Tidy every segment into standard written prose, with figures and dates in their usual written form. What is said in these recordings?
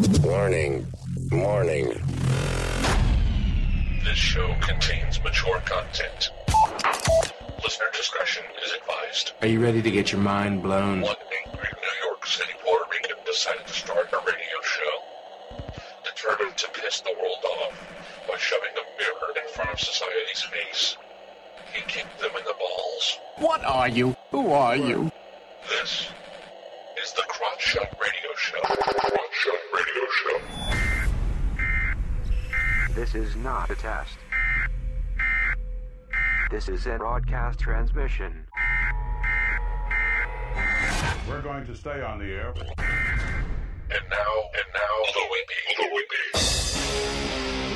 Warning. This show contains mature content. Listener discretion is advised. Are you ready to get your mind blown? One angry New York City Puerto Rican decided to start a radio show. Determined to piss the world off by shoving a mirror in front of society's face, he kicked them in the balls. What are you? Who are you? This is the Crotch Shot Radio Show. Crotch Shot Radio Show. This is not a test. This is a broadcast transmission. We're going to stay on the air. And now, the Whippy.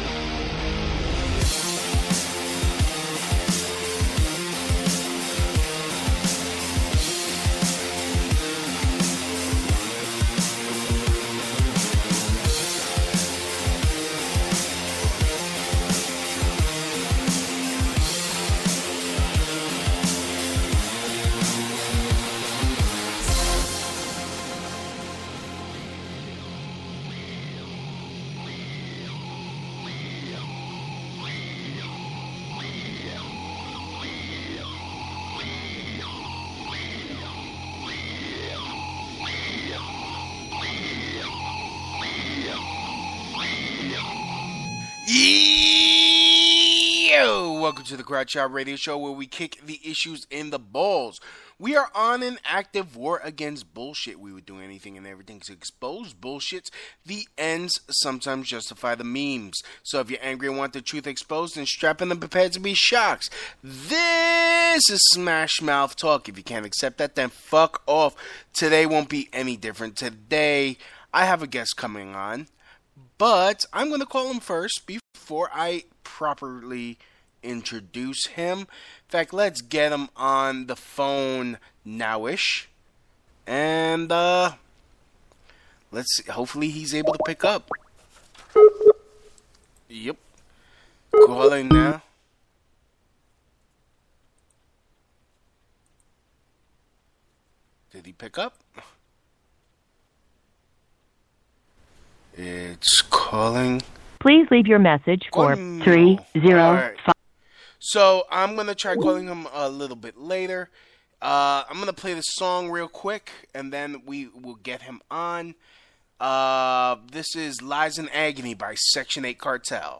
Yo! Welcome to the Crotch Shot Radio Show, where we kick the issues in the balls. We are on an active war against bullshit. We would do anything and everything to expose bullshits. The ends sometimes justify the memes. So if you're angry and want the truth exposed, then strap in and prepare to be shocked. This is Smash Mouth Talk. If you can't accept that, then fuck off. Today won't be any different. Today, I have a guest coming on. But I'm going to call him first before I properly introduce him. In fact, let's get him on the phone nowish. And let's see. Hopefully he's able to pick up. Yep. Calling now. Did he pick up? It's calling. Please leave your message for 305. So I'm going to try calling him a little bit later. I'm going to play the song real quick, and then we will get him on. This is Lies in Agony by Section 8 Cartel.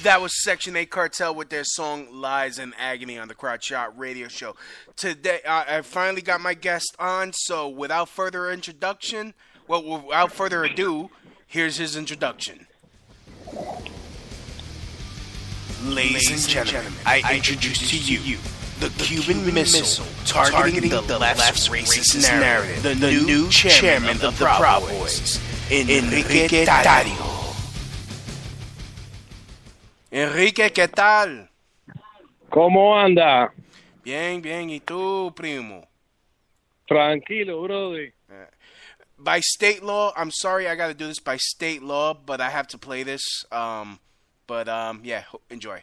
That was Section 8 Cartel with their song Lies and Agony on the Crowd Shot Radio Show. Today, I finally got my guest on, so without further ado, here's his introduction. Ladies and gentlemen, I introduce to you the Cuban Missile targeting the left's racist narrative, the new chairman of the Proud Boys, Enrique Tarrio. Enrique, ¿qué tal? ¿Cómo anda? Bien, bien. ¿Y tú, primo? Tranquilo, brother. By state law, I'm sorry I got to do this by state law, but I have to play this. Yeah, enjoy.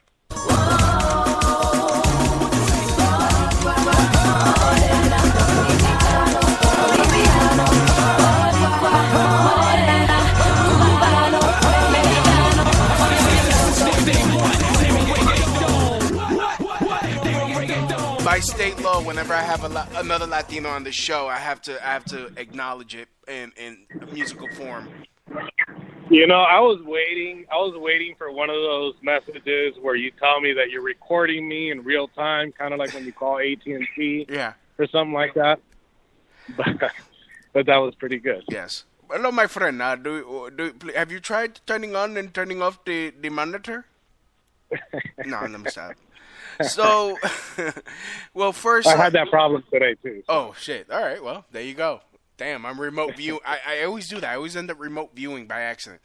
By state law, whenever I have another Latino on the show, I have to acknowledge it in musical form. You know, I was waiting for one of those messages where you tell me that you're recording me in real time, kind of like when you call AT&T, yeah, or something like that. But that was pretty good. Yes. Hello, my friend. Have you tried turning on and turning off the monitor? No, let me stop. So, well, first... I had that problem today, too. So. Oh, shit. All right, well, there you go. Damn, I'm remote view. I always do that. I always end up remote viewing by accident.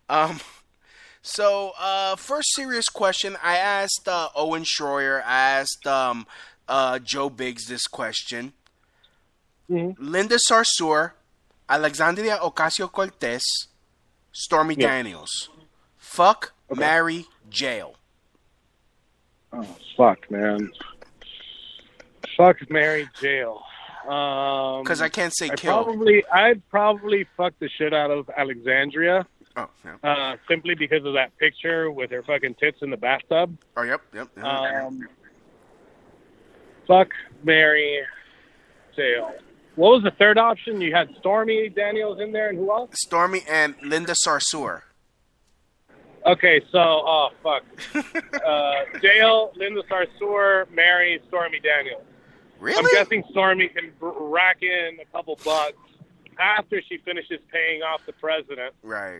First serious question. I asked Owen Schroyer, I asked Joe Biggs this question. Mm-hmm. Linda Sarsour, Alexandria Ocasio-Cortez, Stormy Daniels. Fuck, marry, jail. Oh, fuck, man. Fuck, marry, jail. Because I can't say kill. I'd probably fuck the shit out of Alexandria. Oh, yeah. Simply because of that picture with her fucking tits in the bathtub. Oh, yep. Fuck, marry, jail. What was the third option? You had Stormy Daniels in there, and who else? Stormy and Linda Sarsour. Okay, so, fuck. Jail, Linda Sarsour, marry, Stormy Daniels. Really? I'm guessing Stormy can rack in a couple bucks after she finishes paying off the president. Right.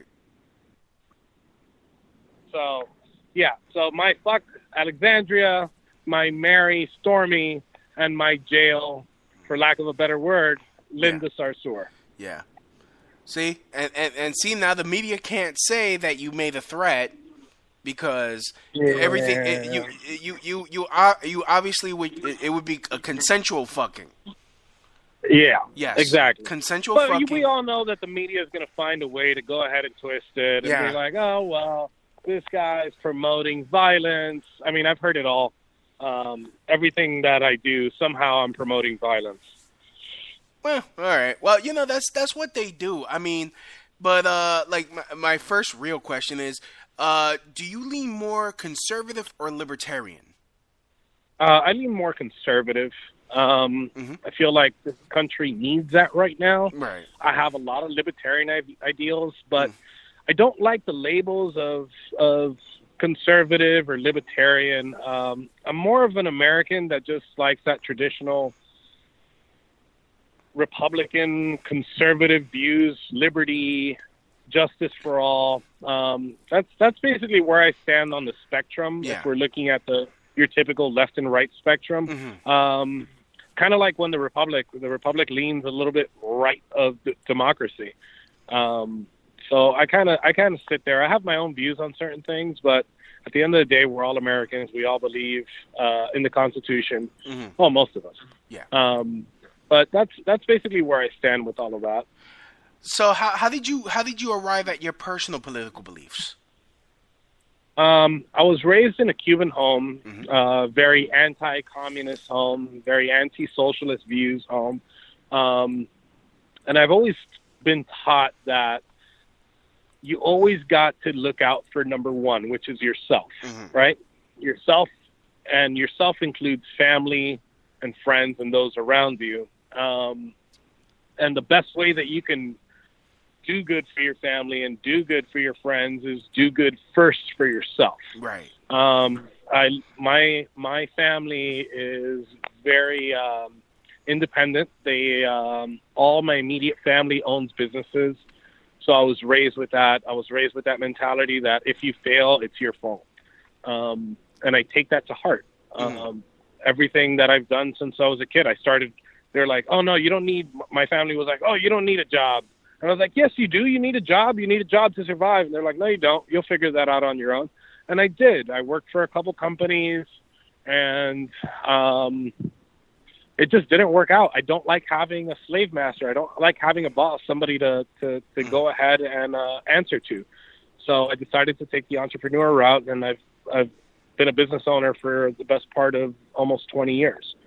So, yeah. So my fuck Alexandria, my marry Stormy, and my jail, for lack of a better word, Linda Sarsour. Yeah. See? And see, now the media can't say that you made a threat because everything you obviously it would be a consensual fucking. Yeah. Yes. Exactly. Consensual but fucking. We all know that the media is going to find a way to go ahead and twist it and be like, oh well, this guy's promoting violence. I mean, I've heard it all. Everything that I do, somehow I'm promoting violence. Well, all right. Well, you know, that's what they do. I mean, but like my first real question is, do you lean more conservative or libertarian? I lean more conservative. I feel like this country needs that right now. Right. I have a lot of libertarian ideals, but I don't like the labels of conservative or libertarian. I'm more of an American that just likes that traditional Republican conservative views, liberty, justice for all. That's basically where I stand on the spectrum. Yeah. If we're looking at your typical left and right spectrum. Kind of like when the Republic leans a little bit right of democracy. So I kind of sit there. I have my own views on certain things, but at the end of the day, we're all Americans. We all believe in the Constitution. Well, most of us. Yeah. But that's basically where I stand with all of that. So how did you arrive at your personal political beliefs? I was raised in a Cuban home, very anti-communist home, very anti-socialist views home. And I've always been taught that you always got to look out for number one, which is yourself, right? Yourself, and yourself includes family and friends and those around you. And the best way that you can do good for your family and do good for your friends is do good first for yourself. Right. My family is very independent. They all my immediate family owns businesses, so I was raised with that. I was raised with that mentality that if you fail, it's your fault, and I take that to heart. Everything that I've done since I was a kid, they're like, oh no, you don't need. My family was like, oh, you don't need a job, and I was like, yes, you do. You need a job. You need a job to survive. And they're like, no, you don't. You'll figure that out on your own. And I did. I worked for a couple companies, and it just didn't work out. I don't like having a slave master. I don't like having a boss, somebody to go ahead and answer to. So I decided to take the entrepreneur route, and I've been a business owner for the best part of almost 20 years.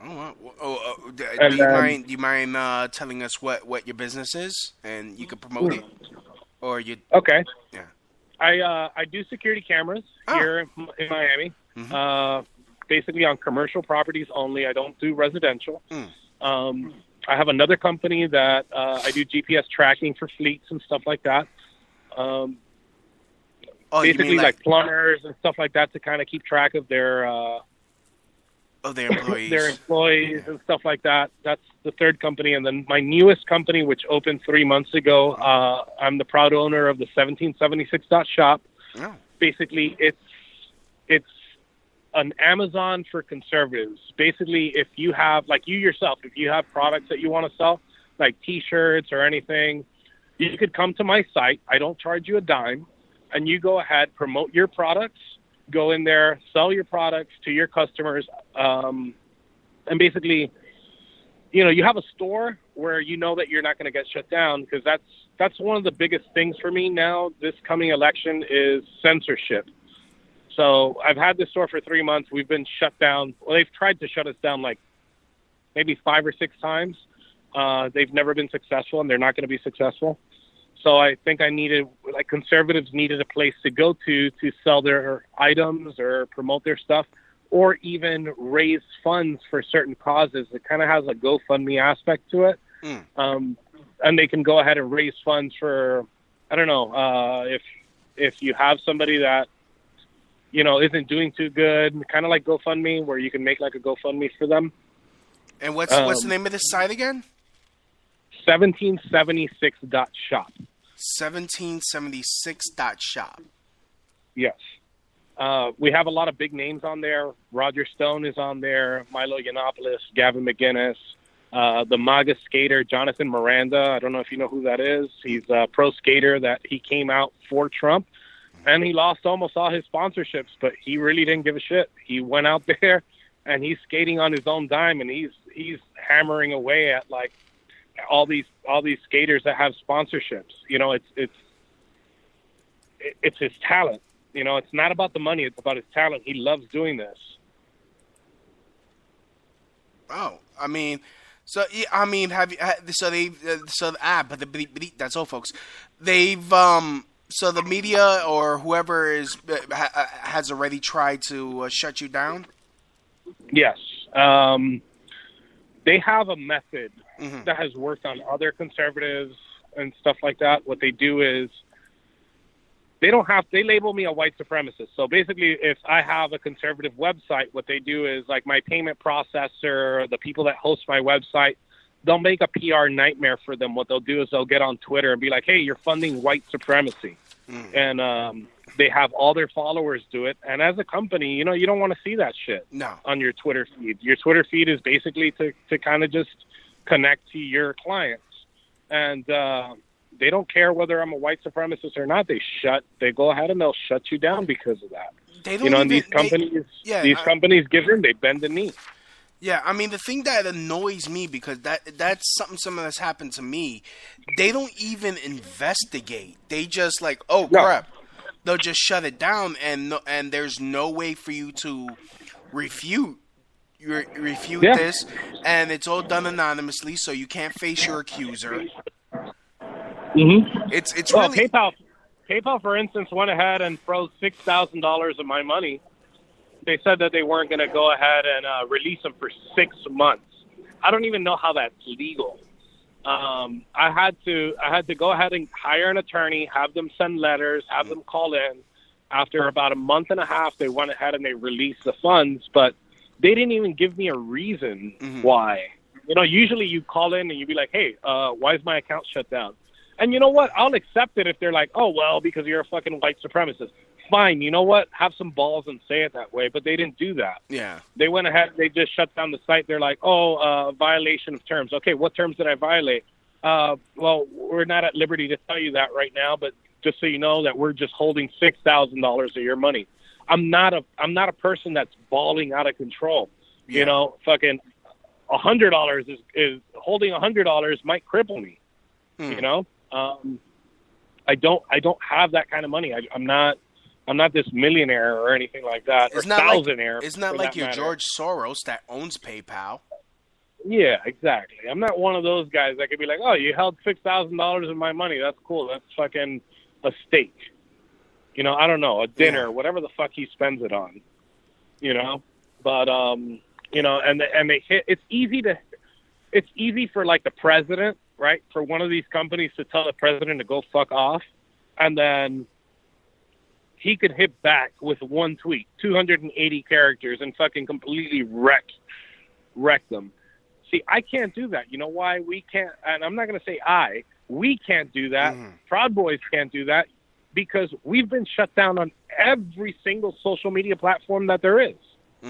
Do you mind telling us what your business is, and you can promote it, or you? Okay. Yeah. I do security cameras here in Miami, basically on commercial properties only. I don't do residential. I have another company that I do GPS tracking for fleets and stuff like that. Basically like plumbers and stuff like that to kind of keep track of their employees. Their employees and stuff like that. That's the third company. And then my newest company, which opened 3 months ago, I'm the proud owner of the 1776.shop. Oh. Basically, it's an Amazon for conservatives. Basically, if you have, like you yourself, if you have products that you want to sell, like T-shirts or anything, you could come to my site. I don't charge you a dime. And you go ahead, promote your products, go in there, sell your products to your customers, and basically, you have a store where you know that you're not going to get shut down, because that's one of the biggest things for me now. This coming election is censorship. So I've had this store for 3 months. We've been shut down. Well, they've tried to shut us down like maybe 5 or 6 times. They've never been successful, and they're not going to be successful. So I think conservatives needed a place to go to sell their items or promote their stuff, or even raise funds for certain causes. It kind of has a GoFundMe aspect to it. And they can go ahead and raise funds for, I don't know, if you have somebody that, isn't doing too good, kind of like GoFundMe, where you can make like a GoFundMe for them. And what's the name of this site again? 1776.shop. 1776.shop. Yes. We have a lot of big names on there. Roger Stone is on there, Milo Yiannopoulos, Gavin McGinnis, the MAGA skater, Jonathan Miranda. I don't know if you know who that is. He's a pro skater that he came out for Trump, and he lost almost all his sponsorships, but he really didn't give a shit. He went out there, and he's skating on his own dime, and he's hammering away at like all these skaters that have sponsorships. It's his talent. It's not about the money. It's about his talent. He loves doing this. Oh, I mean, but that's all, folks. They've so the media or whoever has already tried to shut you down. Yes, they have a method that has worked on other conservatives and stuff like that. What they do is they label me a white supremacist. So basically, if I have a conservative website, what they do is like my payment processor, the people that host my website, they'll make a PR nightmare for them. What they'll do is they'll get on Twitter and be like, hey, you're funding white supremacy. And they have all their followers do it. And as a company, you don't want to see that shit on your Twitter feed. Your Twitter feed is basically to kind of just connect to your clients. And they don't care whether I'm a white supremacist or not. They go ahead and they'll shut you down because of that. They don't and these companies give in, they bend the knee. Yeah, I mean, the thing that annoys me, because that's something that's happened to me, they don't even investigate. They just like, crap. They'll just shut it down, and there's no way for you to refute this, and it's all done anonymously, so you can't face your accuser. It's really PayPal, for instance, went ahead and froze $6,000 of my money. They said that they weren't going to go ahead and release them for 6 months. I don't even know how that's legal. I had to go ahead and hire an attorney, have them send letters, have them call in, after about a month and a half, they went ahead and they released the funds, but they didn't even give me a reason why. You know, usually you call in and you'd be like, hey, why is my account shut down? And you know what? I'll accept it if they're like, oh, well, because you're a fucking white supremacist. Fine, you know what? Have some balls and say it that way, but they didn't do that. Yeah. They went ahead, they just shut down the site. They're like, violation of terms. Okay, what terms did I violate? Well, we're not at liberty to tell you that right now, but just so you know that we're just holding $6,000 of your money. I'm not a person that's balling out of control. Yeah. You know, fucking $100 is holding $100 might cripple me. You know, I don't have that kind of money. I'm not this millionaire or anything like that. It's or not thousandaire. It's not like you're George Soros that owns PayPal. Yeah, exactly. I'm not one of those guys that could be like, oh, you held $6,000 of my money. That's cool. That's fucking a steak. You know, I don't know, a dinner, whatever the fuck he spends it on. You know, but you know, and they hit. It's easy for like the president, right? For one of these companies to tell the president to go fuck off, and then he could hit back with one tweet, 280 characters, and fucking completely wreck them. See, I can't do that. You know why we can't? And I'm not going to say we can't do that. Proud Boys can't do that because we've been shut down on every single social media platform that there is.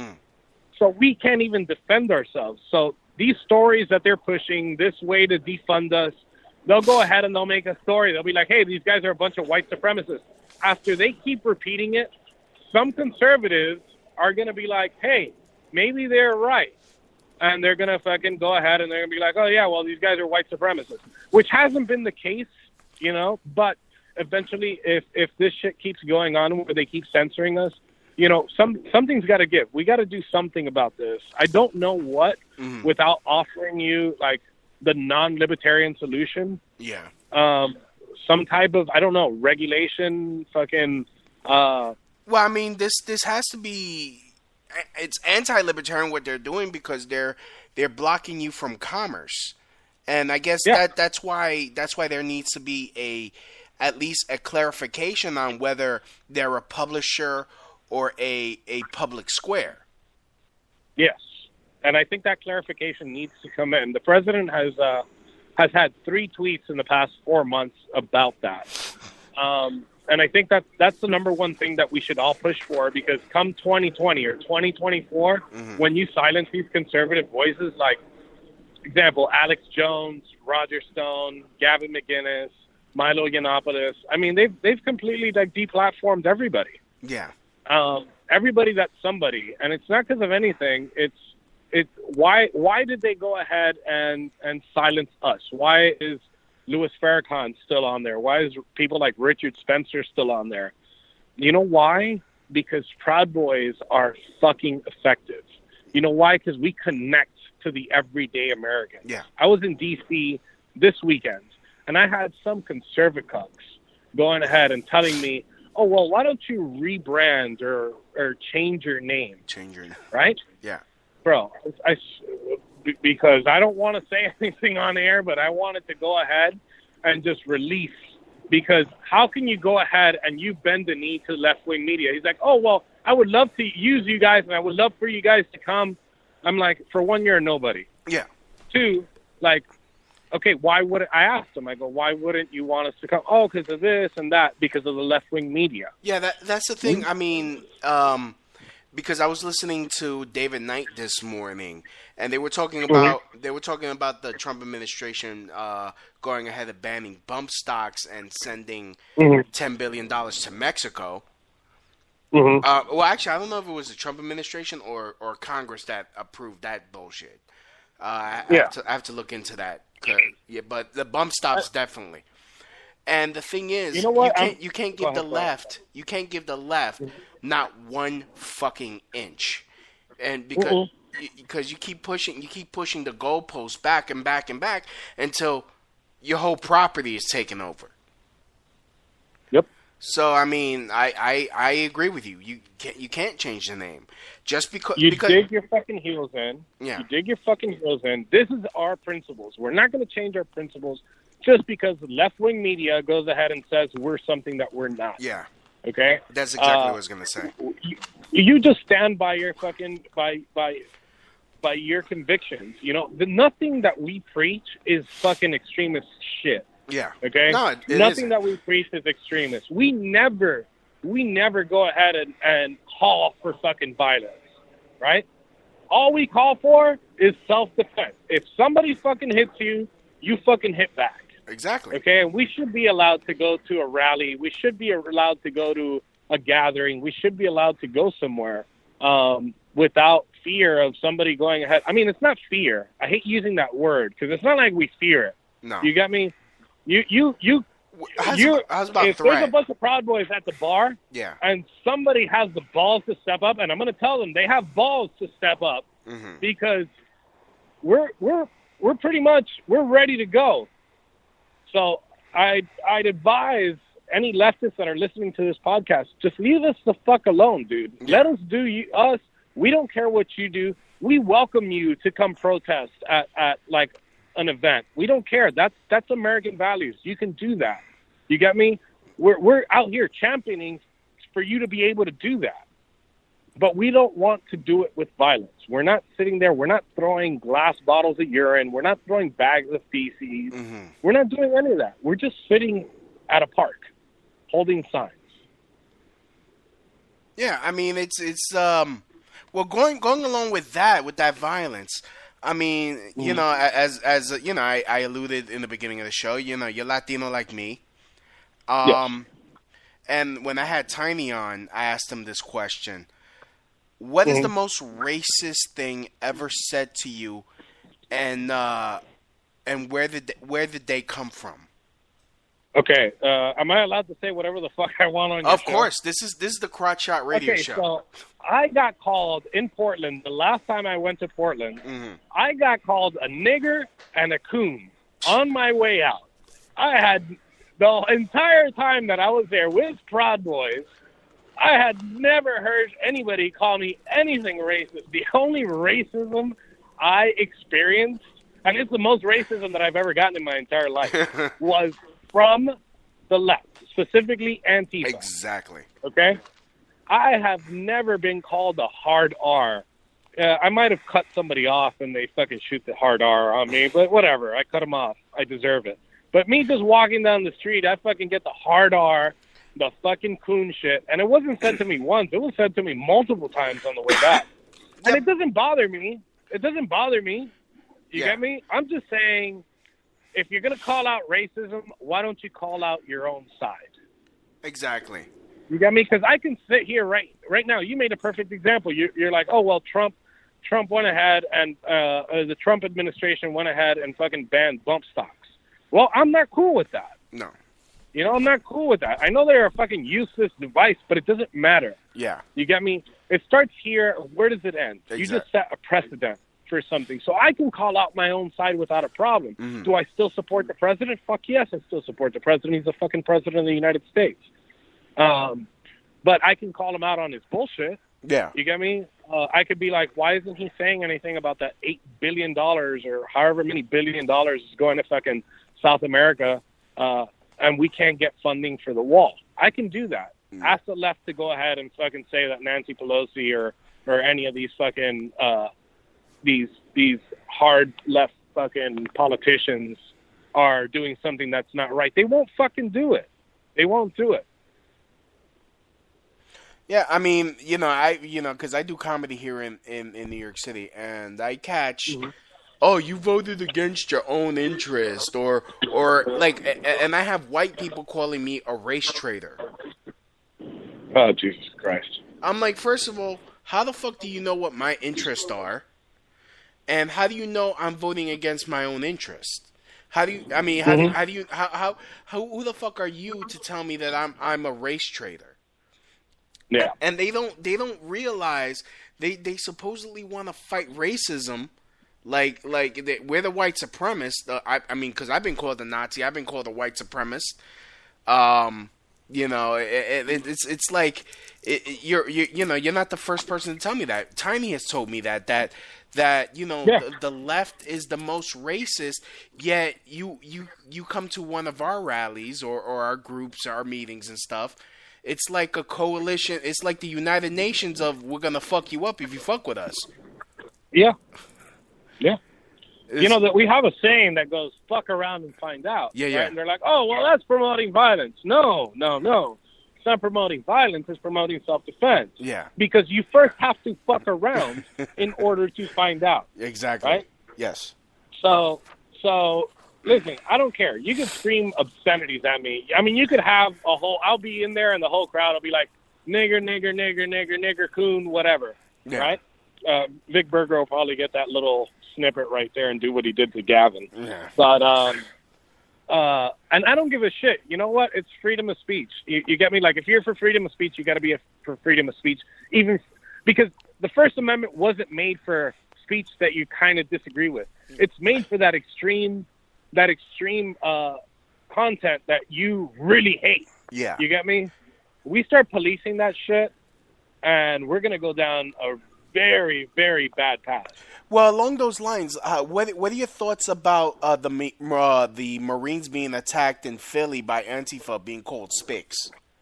So we can't even defend ourselves. So these stories that they're pushing this way to defund us, they'll go ahead and they'll make a story. They'll be like, hey, these guys are a bunch of white supremacists. After they keep repeating it, some conservatives are going to be like, hey, maybe they're right. And they're going to fucking go ahead and they're going to be like, oh, yeah, well, these guys are white supremacists, which hasn't been the case, you know. But eventually, if this shit keeps going on where they keep censoring us, you know, something's got to give. We got to do something about this. I don't know what without offering you, like, the non-libertarian solution. Yeah. Some type of, I don't know, regulation, fucking... Well, I mean, this has to be... It's anti-libertarian what they're doing because they're blocking you from commerce, and I guess that's why there needs to be at least a clarification on whether they're a publisher or a public square. Yes, and I think that clarification needs to come in. The president has had 3 tweets in the past 4 months about that. And I think that's the number one thing that we should all push for, because come 2020 or 2024, when you silence these conservative voices, like, example, Alex Jones, Roger Stone, Gavin McInnes, Milo Yiannopoulos, I mean, they've completely, like, deplatformed everybody. Yeah. Everybody that's somebody. And it's not because of anything. It's why did they go ahead and silence us? Why is Louis Farrakhan still on there? Why is people like Richard Spencer still on there? You know why? Because Proud Boys are fucking effective. You know why? Because we connect to the everyday American. Yeah. I was in D.C. this weekend, and I had some conservative cucks going ahead and telling me, oh, well, why don't you rebrand or change your name? Right? Yeah. Bro, because I don't want to say anything on air, but I wanted to go ahead and just release, because how can you go ahead and you bend the knee to left-wing media? He's like, oh, well, I would love to use you guys, and I would love for you guys to come. I'm like, for one, you're a nobody. Yeah. 2, like, okay, why would I asked him? I go, why wouldn't you want us to come? Oh, because of this and that, because of the left-wing media. Yeah, that's the thing. I mean, because I was listening to David Knight this morning, and they were talking about the Trump administration going ahead and banning bump stocks and sending $10 billion to Mexico. Well, actually, I don't know if it was the Trump administration or Congress that approved that bullshit. I have to look into that. Yeah, but the bump stocks definitely. And the thing is, you know what? You can't give the left not one fucking inch, and because you keep pushing the goalposts back and back and back until your whole property is taken over. Yep. So I mean, I agree with you. You can't change the name just because dig your fucking heels in. Yeah. You dig your fucking heels in. This is our principles. We're not going to change our principles just because the left-wing media goes ahead and says we're something that we're not. Yeah. Okay, That's exactly what I was gonna say. You just stand by your fucking by your convictions. You know, nothing that we preach is fucking extremist shit. Yeah. Okay. No, it nothing isn't. that we preach is extremist. We never go ahead and call for fucking violence, right? All we call for is self-defense. If somebody fucking hits you, you fucking hit back. Exactly. Okay, and we should be allowed to go to a rally. We should be allowed to go to a gathering. We should be allowed to go somewhere without fear of somebody going ahead. I mean, it's not fear. I hate using that word because it's not like we fear it. No. You got me? I was about if threat. there's a bunch of Proud Boys at the bar, Yeah. and somebody has the balls to step up, and I'm going to tell them they have balls to step up because we're pretty much we're ready to go. So I'd advise any leftists that are listening to this podcast, just leave us the fuck alone, dude. Yeah. Let us do us. We don't care what you do. We welcome you to come protest at like an event. We don't care. That's American values. You can do that. You get me? We're out here championing for you to be able to do that. But we don't want to do it with violence. We're not sitting there. We're not throwing glass bottles of urine. We're not throwing bags of feces. We're not doing any of that. We're just sitting at a park, holding signs. Yeah, I mean, it's well, going along with that violence. I mean, you know, as you know, I alluded in the beginning of the show. You know, you're Latino like me. Yes. And when I had Tiny on, I asked him this question. What is the most racist thing ever said to you, and where did they come from? Okay, am I allowed to say whatever the fuck I want on your Of show? course, this is the Crotch Shot Radio show. So I got called in Portland the last time I went to Portland. I got called a nigger and a coon on my way out. I had the entire time that I was there with Proud Boys. I had never heard anybody call me anything racist. The only racism I experienced, and it's the most racism that I've ever gotten in my entire life, was from the left, specifically Antifa. Exactly. Okay? I have never been called a hard R. I might have cut somebody off and they fucking shoot the hard R on me, but whatever. I cut them off. I deserve it. But me just walking down the street, I fucking get the hard R, the fucking coon shit, and it wasn't said to me once. It was said to me multiple times on the way back. And it doesn't bother me. It doesn't bother me. You get me? I'm just saying, if you're going to call out racism, why don't you call out your own side? Exactly. You get me? Because I can sit here right now. You made a perfect example. You're like, oh, well, Trump went ahead and the Trump administration went ahead and fucking banned bump stocks. Well, I'm not cool with that. No. You know, I'm not cool with that. I know they're a fucking useless device, but it doesn't matter. Yeah. You get me? It starts here. Where does it end? Exactly. You just set a precedent for something. So I can call out my own side without a problem. Do I still support the president? Fuck yes, I still support the president. He's the fucking president of the United States. But I can call him out on his bullshit. Yeah. You get me? I could be like, why isn't he saying anything about that $8 billion or however many $1 billion is going to fucking South America, and we can't get funding for the wall? I can do that. Ask the left to go ahead and fucking say that Nancy Pelosi or any of these fucking these hard left fucking politicians are doing something that's not right. They won't fucking do it. They won't do it. Yeah, I mean, because I do comedy here in New York City, and I catch, oh, you voted against your own interest, or like, and I have white people calling me a race traitor. Oh, Jesus Christ. I'm like, first of all, how the fuck do you know what my interests are? And how do you know I'm voting against my own interest? How do you, I mean, how who the fuck are you to tell me that I'm a race traitor? Yeah. And they don't realize they supposedly want to fight racism, like we're the white supremacists. I mean, because I've been called a Nazi, I've been called a white supremacist. It's like you're not the first person to tell me that. Tiny has told me that the left is the most racist. Yet you come to one of our rallies or our groups, our meetings and stuff. It's like a coalition. It's like the United Nations of we're gonna fuck you up if you fuck with us. Yeah. You know that we have a saying that goes "fuck around and find out." Yeah, right? yeah. And they're like, "Oh, well, that's promoting violence." No. It's not promoting violence. It's promoting self-defense. Yeah. Because you first have to fuck around in order to find out. Exactly. Right? Yes. So listen, I don't care. You can scream obscenities at me. I mean, you could have a whole. I'll be in there, and the whole crowd will be like, "Nigger, nigger, nigger, nigger, nigger, coon, whatever." Yeah. Right? Vic Berger will probably get that little snippet right there and do what he did to Gavin. Yeah. But and I don't give a shit. You know what? It's freedom of speech. You get me? Like, if you're for freedom of speech, you got to be for freedom of speech, even because the First Amendment wasn't made for speech that you kind of disagree with. It's made for that extreme content that you really hate. Yeah. You get me? We start policing that shit, and we're gonna go down a very, very bad path. Well, along those lines, what are your thoughts about the Marines being attacked in Philly by Antifa being called spics?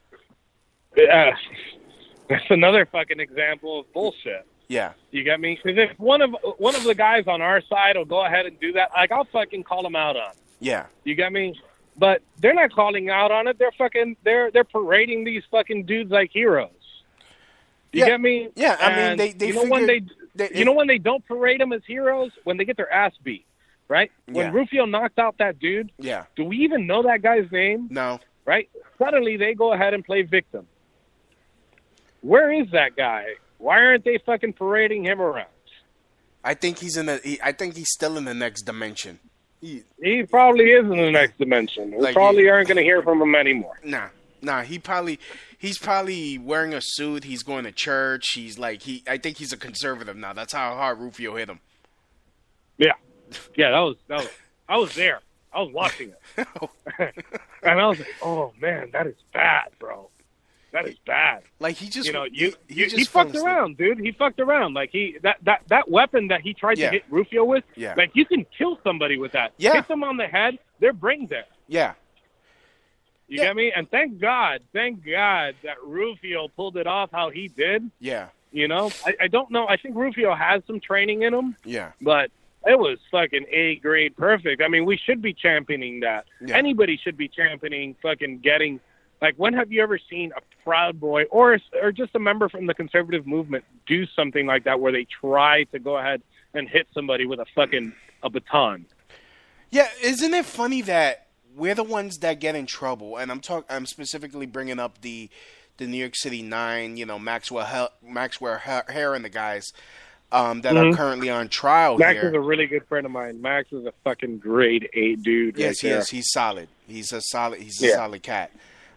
That's another fucking example of bullshit. Yeah. You get me? Because if one of the guys on our side will go ahead and do that, like, I'll fucking call them out on it. Yeah. You get me? But they're not calling out on it. They're parading these fucking dudes like heroes. You get me? Yeah, I mean, And they you know when they don't parade them as heroes? When they get their ass beat, right? When Rufio knocked out that dude, do we even know that guy's name? No. Right? Suddenly they go ahead and play victim. Where is that guy? Why aren't they fucking parading him around? I think he's still in the next dimension. He probably is in the next dimension. We probably aren't going to hear from him anymore. Nah. He's probably wearing a suit. He's going to church. I think he's a conservative now. That's how hard Rufio hit him. Yeah. That was. I was there. I was watching it, and I was like, "Oh man, that is bad, bro. That is bad." Like he just, he fucked around, dude. He fucked around. Like that weapon that he tried to hit Rufio with. Yeah. Like, you can kill somebody with that. Yeah. Hit them on the head, their brain's dead. Yeah. You get me? And thank God that Rufio pulled it off how he did. Yeah. You know, I don't know. I think Rufio has some training in him. Yeah. But it was fucking A-grade perfect. I mean, we should be championing that. Yeah. Anybody should be championing fucking getting. Like, when have you ever seen a Proud Boy or just a member from the conservative movement do something like that where they try to go ahead and hit somebody with a baton? Yeah, isn't it funny that we're the ones that get in trouble? And I'm specifically bringing up the New York City 9, Maxwell Hare and the guys that are currently on trial Max here. is a really good friend of mine. Max is a fucking grade A dude. Yes, right he is. He's solid. He's a solid cat.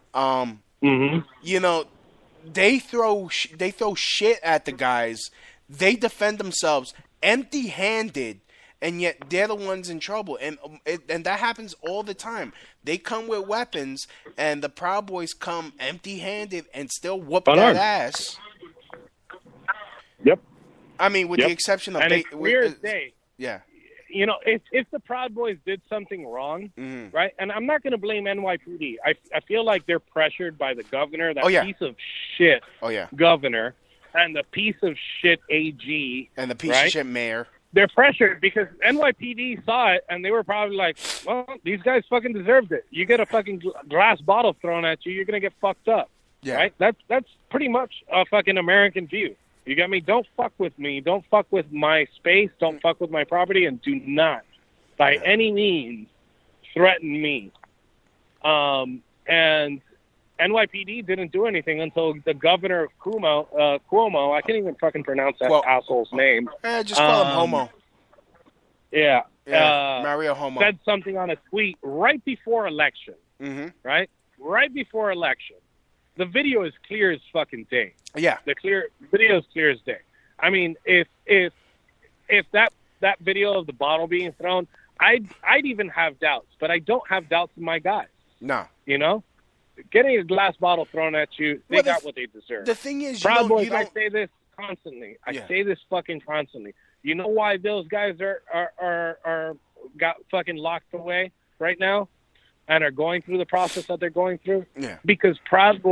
They throw shit at the guys. They defend themselves empty-handed, and yet they're the ones in trouble. And that happens all the time. They come with weapons, and the Proud Boys come empty-handed and still whoop that ass. Yep. I mean, with the exception of... And it's clear as day. Yeah. You know, if the Proud Boys did something wrong, right? And I'm not going to blame NYPD. I feel like they're pressured by the governor, that piece of shit governor, and the piece of shit AG. And the piece of shit mayor. They're pressured because NYPD saw it, and they were probably like, well, these guys fucking deserved it. You get a fucking glass bottle thrown at you, you're going to get fucked up. Yeah. Right? That's pretty much a fucking American view. You got me? Don't fuck with me. Don't fuck with my space. Don't fuck with my property. And do not, by any means, threaten me. And NYPD didn't do anything until the governor of Cuomo, I can't even fucking pronounce that asshole's name. Just call him Homo. Yeah. Mario Homo. Said something on a tweet right before election. Right? Right before election. The video is clear as fucking day. Yeah. The video is clear as day. I mean, if that video of the bottle being thrown, I'd even have doubts, but I don't have doubts in my guys. No. You know? Getting a glass bottle thrown at you, they got what they deserve. The thing is, Proud Boys, I say this constantly. I say this fucking constantly. You know why those guys are got fucking locked away right now and are going through the process that they're going through? Yeah. Because Proud Boys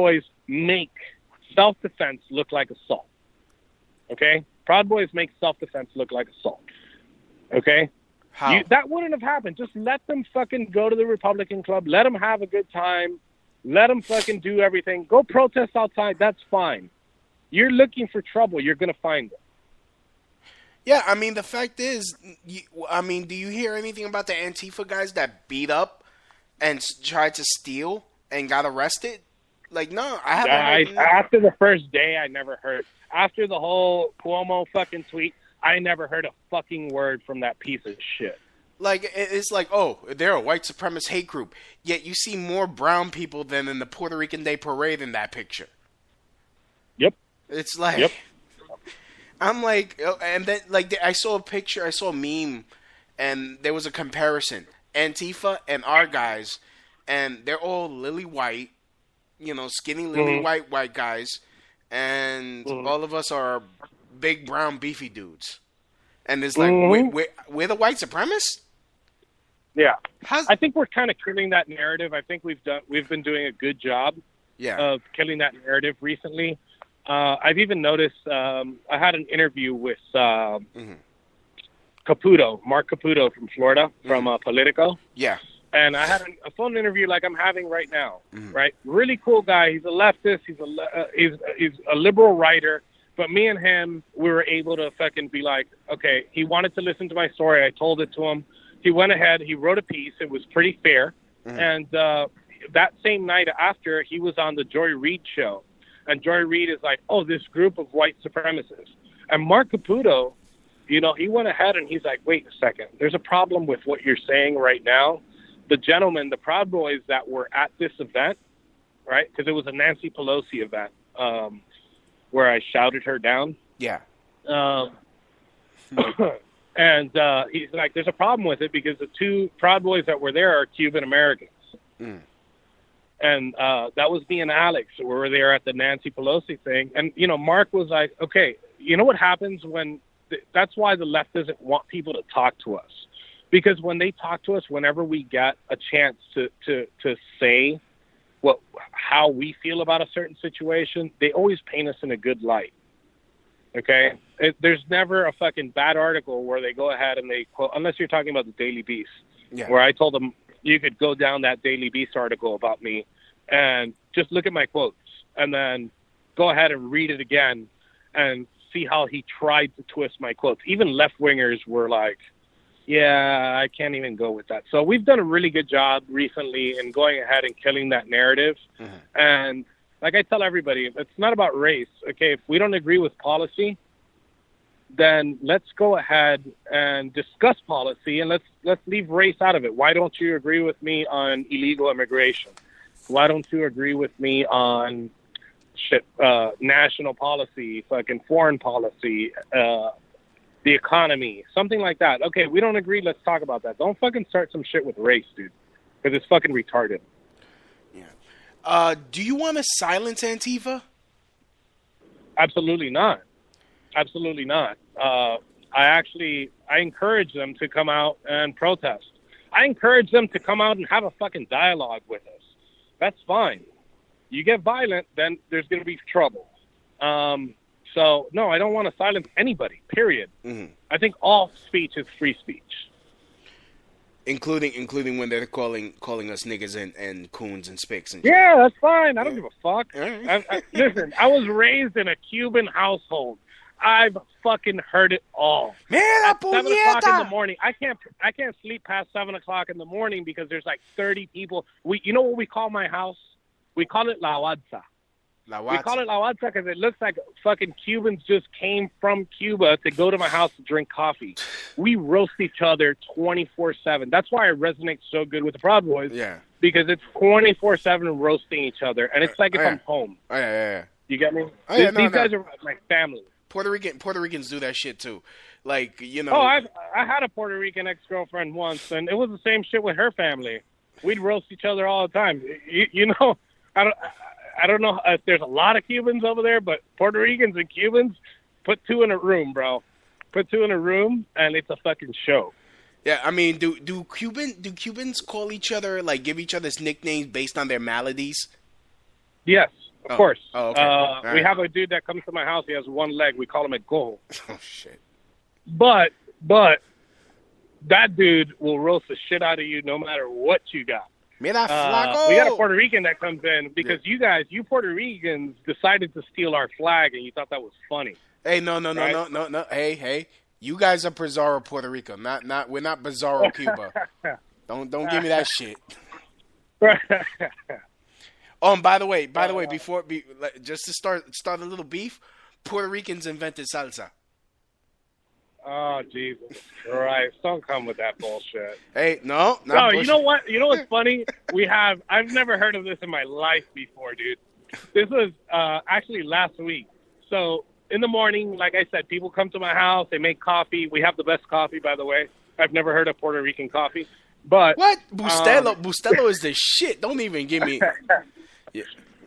make self-defense look like assault. Okay? Proud Boys make self-defense look like assault. Okay? How? That wouldn't have happened. Just let them fucking go to the Republican Club. Let them have a good time. Let them fucking do everything. Go protest outside. That's fine. You're looking for trouble. You're going to find it. Yeah, I mean, the fact is, do you hear anything about the Antifa guys that beat up and tried to steal and got arrested? Like, no, I haven't heard. After the first day, I never heard. After the whole Cuomo fucking tweet, I never heard a fucking word from that piece of shit. Like, it's like, oh, they're a white supremacist hate group. Yet you see more brown people than in the Puerto Rican Day Parade in that picture. Yep. It's like... Yep. I'm like, and then like I saw a picture, I saw a meme, and there was a comparison: Antifa and our guys, and they're all lily white, skinny lily white guys, and all of us are big brown beefy dudes, and it's like we're the white supremacists. Yeah, I think we're kind of killing that narrative. I think we've been doing a good job of killing that narrative recently. I've even noticed, I had an interview with Caputo, Mark Caputo from Florida, from Politico. Yeah. And I had a phone interview like I'm having right now, right? Really cool guy. He's a leftist. He's a liberal writer. But me and him, we were able to fucking be like, okay, he wanted to listen to my story. I told it to him. He went ahead. He wrote a piece. It was pretty fair. And that same night after, he was on the Joy Reid show. And Joy Reid is like, oh, this group of white supremacists. And Mark Caputo, he went ahead and he's like, wait a second. There's a problem with what you're saying right now. The gentlemen, the Proud Boys that were at this event, right? Because it was a Nancy Pelosi event where I shouted her down. Yeah. And he's like, there's a problem with it because the two Proud Boys that were there are Cuban Americans. And that was me and Alex. We were there at the Nancy Pelosi thing. And, Mark was like, okay, you know what happens when that's why the left doesn't want people to talk to us. Because when they talk to us, whenever we get a chance to say how we feel about a certain situation, they always paint us in a good light. Okay? There's never a fucking bad article where they go ahead and they quote, unless you're talking about the Daily Beast, where I told them, you could go down that Daily Beast article about me and just look at my quotes and then go ahead and read it again and see how he tried to twist my quotes. Even left-wingers were like, yeah, I can't even go with that. So we've done a really good job recently in going ahead and killing that narrative. And like I tell everybody, it's not about race. Okay, if we don't agree with policy, then let's go ahead and discuss policy and let's leave race out of it. Why don't you agree with me on illegal immigration? Why don't you agree with me on national policy, fucking foreign policy, the economy, something like that? Okay, we don't agree. Let's talk about that. Don't fucking start some shit with race, dude, because it's fucking retarded. Yeah. Do you want to silence Antifa? Absolutely not. Absolutely not. I encourage them to come out and protest. I encourage them to come out and have a fucking dialogue with us. That's fine. You get violent, then there's going to be trouble. So, no, I don't want to silence anybody, period. I think all speech is free speech. Including when they're calling us niggas and coons and spics and shit. Yeah, that's fine. I don't give a fuck. Listen, I was raised in a Cuban household. I've fucking heard it all. At 7 o'clock in the morning, I can't sleep past 7 o'clock in the morning because there's like 30 people. You know what we call my house? We call it La Huaza. We call it La Huaza because it looks like fucking Cubans just came from Cuba to go to my house to drink coffee. We roast each other 24/7. That's why I resonate so good with the Proud Boys. Yeah. Because it's 24/7 roasting each other, and it's like if I'm home. Oh, yeah. You get me? These guys are my family. Puerto Ricans do that shit too, like Oh, I had a Puerto Rican ex-girlfriend once, and it was the same shit with her family. We'd roast each other all the time. I don't know if there's a lot of Cubans over there, but Puerto Ricans and Cubans, put two in a room, bro. Put two in a room, and it's a fucking show. Yeah, I mean, do Cubans call each other, like, give each other's nicknames based on their maladies? Yes, Of course. Oh, okay. We have a dude that comes to my house. He has one leg. We call him a goal. Oh, shit. But that dude will roast the shit out of you no matter what you got. Mira, flaco. We got a Puerto Rican that comes in because you Puerto Ricans decided to steal our flag and you thought that was funny. Hey, no. Hey. You guys are Bizarro Puerto Rico. We're not Bizarro Cuba. Don't give me that shit. Oh, and by the way, just to start a little beef, Puerto Ricans invented salsa. Oh, Jesus Christ. Don't come with that bullshit. Hey, no. You know what? You know what's funny? I've never heard of this in my life before, dude. This was actually last week. So in the morning, like I said, people come to my house. They make coffee. We have the best coffee, by the way. I've never heard of Puerto Rican coffee. But what? Bustelo is the shit. Don't even give me... Yeah.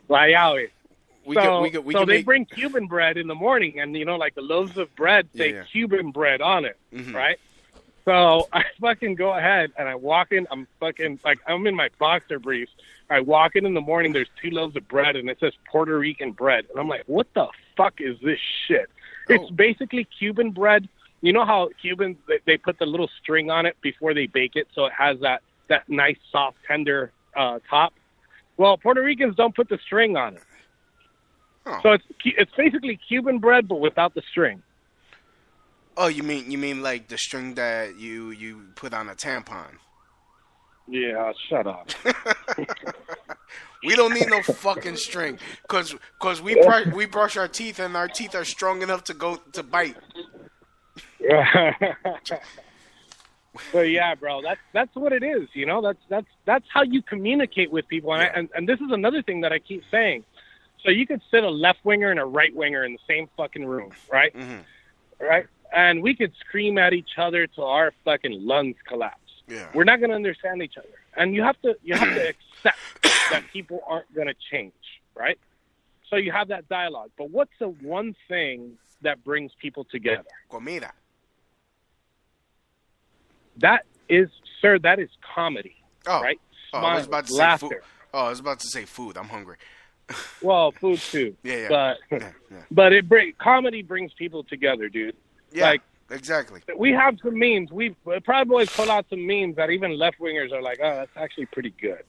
So they bring Cuban bread in the morning, and like the loaves of bread say Cuban bread on it, right? So I fucking go ahead and I walk in. I'm in my boxer briefs. I walk in the morning. There's 2 loaves of bread, and it says Puerto Rican bread, and I'm like, what the fuck is this shit? It's basically Cuban bread. You know how Cubans they put the little string on it before they bake it, so it has that nice soft tender top. Well, Puerto Ricans don't put the string on it. Oh. So it's basically Cuban bread, but without the string. Oh, you mean like the string that you put on a tampon? Yeah, shut up. We don't need no fucking string, cause we brush our teeth and our teeth are strong enough to bite. So yeah, bro, that's what it is. That's how you communicate with people, and this is another thing that I keep saying. So you could sit a left winger and a right winger in the same fucking room, right? Mm-hmm. Right? And we could scream at each other till our fucking lungs collapse. Yeah. We're not going to understand each other. And you have to accept that people aren't going to change, right? So you have that dialogue. But what's the one thing that brings people together? Comida. That is comedy, right? Smile, I was about to laughter. Say food. Oh, I was about to say food. I'm hungry. Well, food too. Yeah. But comedy brings people together, dude. Yeah, exactly. We have some memes. Proud Boys pull out some memes that even left wingers are like, oh, that's actually pretty good.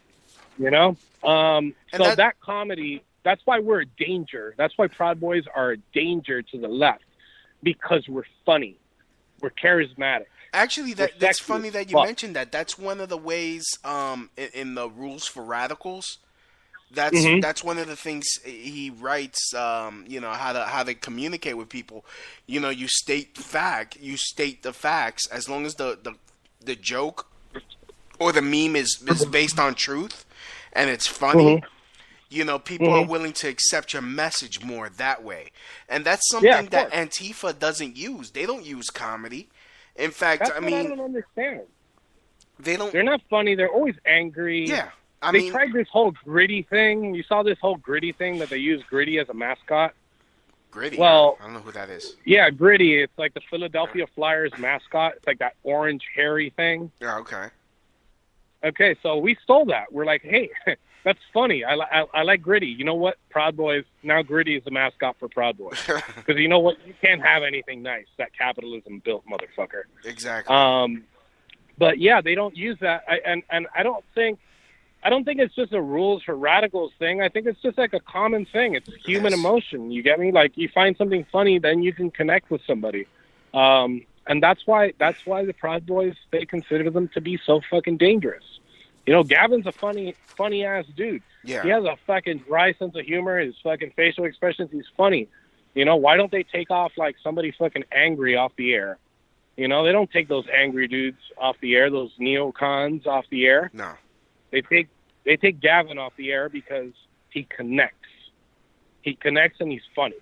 So that comedy, that's why we're a danger. That's why Proud Boys are a danger to the left, because we're funny, we're charismatic. Actually, that's funny that you mentioned that. That's one of the ways in the Rules for Radicals. That's one of the things he writes. How to communicate with people. You state the facts as long as the joke or the meme is based on truth and it's funny. People are willing to accept your message more that way, and that's something that Antifa doesn't use. They don't use comedy. In fact, I don't understand. They're not funny. They're always angry. Yeah. They tried this whole Gritty thing. You saw this whole Gritty thing that they use Gritty as a mascot. Gritty? Well, I don't know who that is. Yeah, Gritty. It's like the Philadelphia Flyers mascot. It's like that orange hairy thing. Yeah, okay. Okay, so we stole that. We're like, hey, that's funny. I like Gritty. You know what? Proud Boys, now Gritty is the mascot for Proud Boys. Because you know what? You can't have anything nice. That capitalism built motherfucker. Exactly. But yeah, they don't use that. And I don't think it's just a Rules for Radicals thing. I think it's just like a common thing. It's human emotion. You get me? Like, you find something funny, then you can connect with somebody. And that's why the Proud Boys, they consider them to be so fucking dangerous. Gavin's a funny ass dude. Yeah. He has a fucking dry sense of humor. His fucking facial expressions, he's funny. Why don't they take off like somebody fucking angry off the air? They don't take those angry dudes off the air, those neocons off the air. No. They take Gavin off the air because he connects. He connects and he's funny.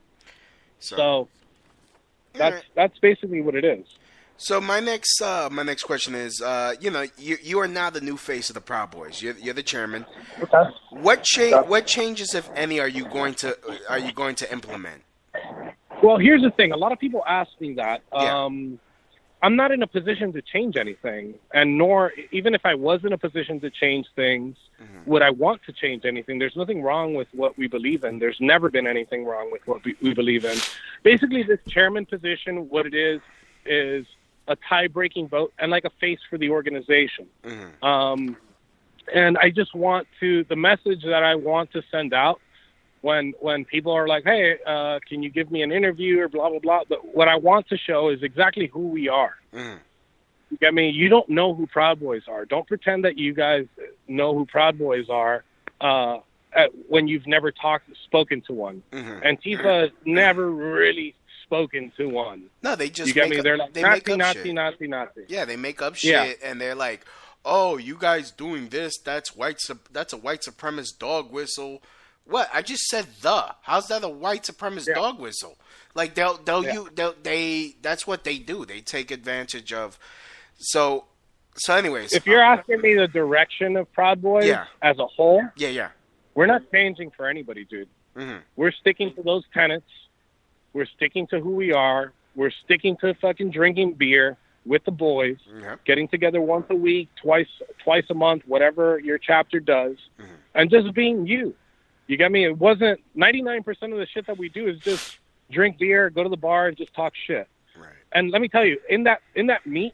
So that's basically what it is. So my next question is, you are now the new face of the Proud Boys. You're the chairman. Okay. What changes, if any, are you going to implement? Well, here's the thing. A lot of people ask me that. Yeah. I'm not in a position to change anything, and nor, even if I was in a position to change things, would I want to change anything? There's nothing wrong with what we believe in. There's never been anything wrong with what we believe in. Basically, this chairman position, what it is a tie-breaking vote and like a face for the organization. And I just want to, the message that I want to send out when people are like, hey, can you give me an interview or blah, blah, blah. But what I want to show is exactly who we are. You get me? You don't know who Proud Boys are. Don't pretend that you guys know who Proud Boys are when you've never spoken to one. Antifa has never really spoken to one. No, they just you get me? They're like, Nazi. Yeah, they make up shit, and they're like, oh, you guys doing this, that's a white supremacist dog whistle. What? I just said how's that a white supremacist dog whistle? Like that's what they do. They take advantage of. So anyways, if you're asking me the direction of Proud Boys as a whole, we're not changing for anybody, dude. We're sticking to those tenets. We're sticking to who we are. We're sticking to fucking drinking beer with the boys, getting together once a week, twice a month, whatever your chapter does, and just being you. You get me? It wasn't 99% of the shit that we do is just drink beer, go to the bar, and just talk shit. Right. And let me tell you, in that meet,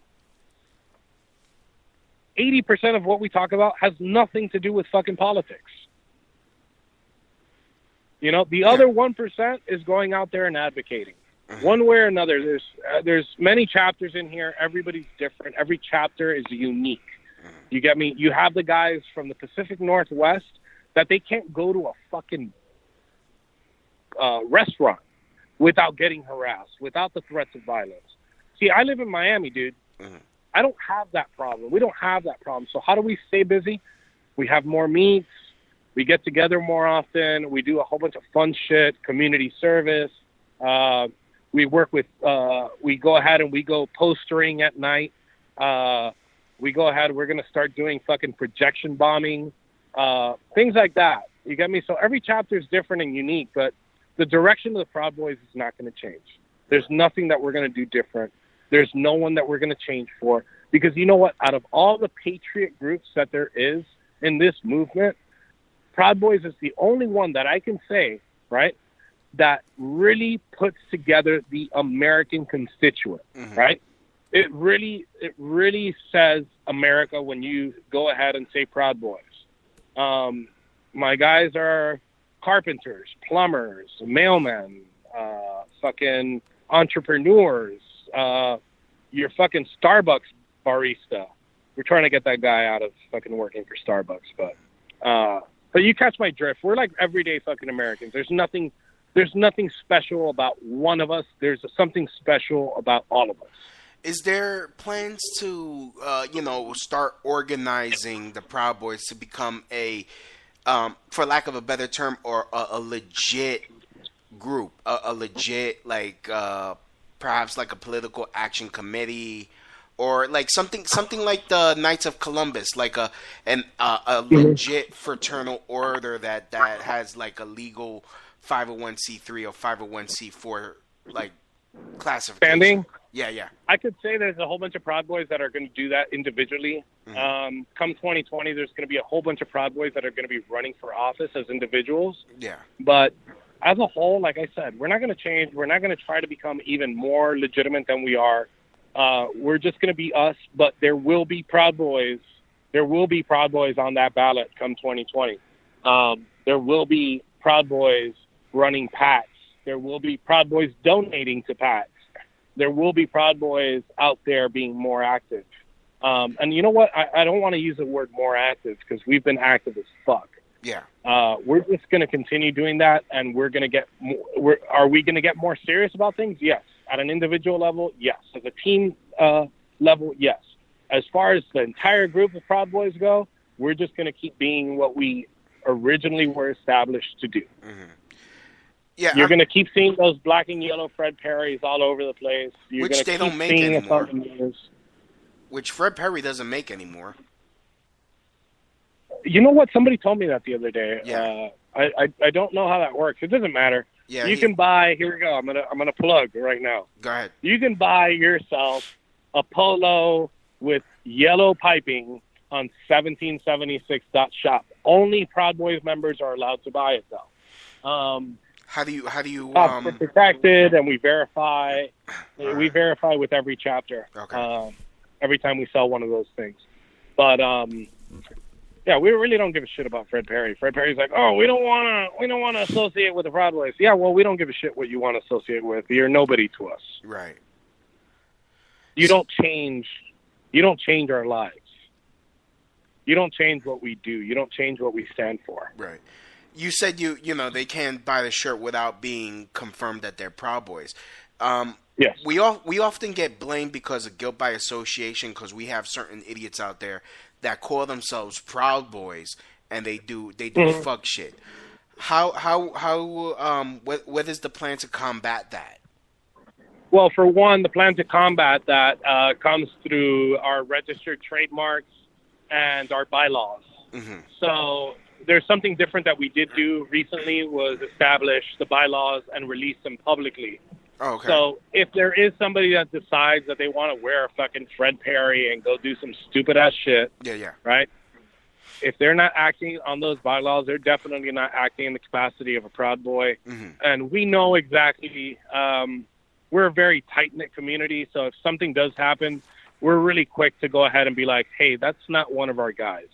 80% of what we talk about has nothing to do with fucking politics. You know, the other 1% is going out there and advocating. One way or another, there's many chapters in here. Everybody's different. Every chapter is unique. You get me? You have the guys from the Pacific Northwest that they can't go to a fucking restaurant without getting harassed, without the threats of violence. See, I live in Miami, dude. I don't have that problem. We don't have that problem. So how do we stay busy? We have more meets. We get together more often. We do a whole bunch of fun shit, community service. We work with, we go ahead and we go postering at night. We go ahead, we're going to start doing fucking projection bombing, things like that. You get me? So every chapter is different and unique, but the direction of the Proud Boys is not going to change. There's nothing that we're going to do different. There's no one that we're going to change for. Because you know what? Out of all the patriot groups that there is in this movement, Proud Boys is the only one that I can say, right, that really puts together the American constituent, right? It really says America when you go ahead and say Proud Boys. My guys are carpenters, plumbers, mailmen, fucking entrepreneurs, your fucking Starbucks barista. We're trying to get that guy out of fucking working for Starbucks, but you catch my drift. We're like everyday fucking Americans. There's nothing special about one of us. There's something special about all of us. Is there plans to, start organizing the Proud Boys to become a, for lack of a better term, or a legit group, a legit, like, perhaps like a political action committee, or like something like the Knights of Columbus, like a legit fraternal order that has like a legal 501c3 or 501c4 like classification. Standing? Yeah. I could say there's a whole bunch of Proud Boys that are going to do that individually. Come 2020, there's going to be a whole bunch of Proud Boys that are going to be running for office as individuals. Yeah. But as a whole, like I said, we're not going to change. We're not going to try to become even more legitimate than we are. We're just going to be us, but there will be Proud Boys. There will be Proud Boys on that ballot come 2020. There will be Proud Boys running PACs. There will be Proud Boys donating to PACs. There will be Proud Boys out there being more active. And you know what? I don't want to use the word more active because we've been active as fuck. Yeah. We're just going to continue doing that, and we're going to get more. Are we going to get more serious about things? Yes. At an individual level, yes. As a team level, yes. As far as the entire group of Proud Boys go, we're just going to keep being what we originally were established to do. Yeah, you're going to keep seeing those black and yellow Fred Perrys all over the place. You're which they don't make anymore. Which Fred Perry doesn't make anymore. You know what? Somebody told me that the other day. Yeah. I don't know how that works. It doesn't matter. Yeah, you can buy. Here we go. I'm gonna plug right now. Go ahead. You can buy yourself a polo with yellow piping on 1776.shop. Only Proud Boys members are allowed to buy it, though. How do you we're protected, and we verify. We verify with every chapter. Okay. Every time we sell one of those things. But yeah, we really don't give a shit about Fred Perry. Fred Perry's like, oh, we don't want to associate with the Proud Boys. Yeah, well, we don't give a shit what you want to associate with. You're nobody to us. Right. You don't change our lives. You don't change what we do. You don't change what we stand for. Right. You said you know they can't buy the shirt without being confirmed that they're Proud Boys. Yes. We often get blamed because of guilt by association because we have certain idiots out there that call themselves Proud Boys and they do fuck shit. What is the plan to combat that? Well, for one, the plan to combat that comes through our registered trademarks and our bylaws. Mm-hmm. So there's something different that we did do recently was establish the bylaws and release them publicly. Oh, okay. So if there is somebody that decides that they want to wear a fucking Fred Perry and go do some stupid ass shit, yeah, right? If they're not acting on those bylaws, they're definitely not acting in the capacity of a Proud Boy. Mm-hmm. And we know exactly. We're a very tight-knit community, so if something does happen, we're really quick to go ahead and be like, hey, that's not one of our guys.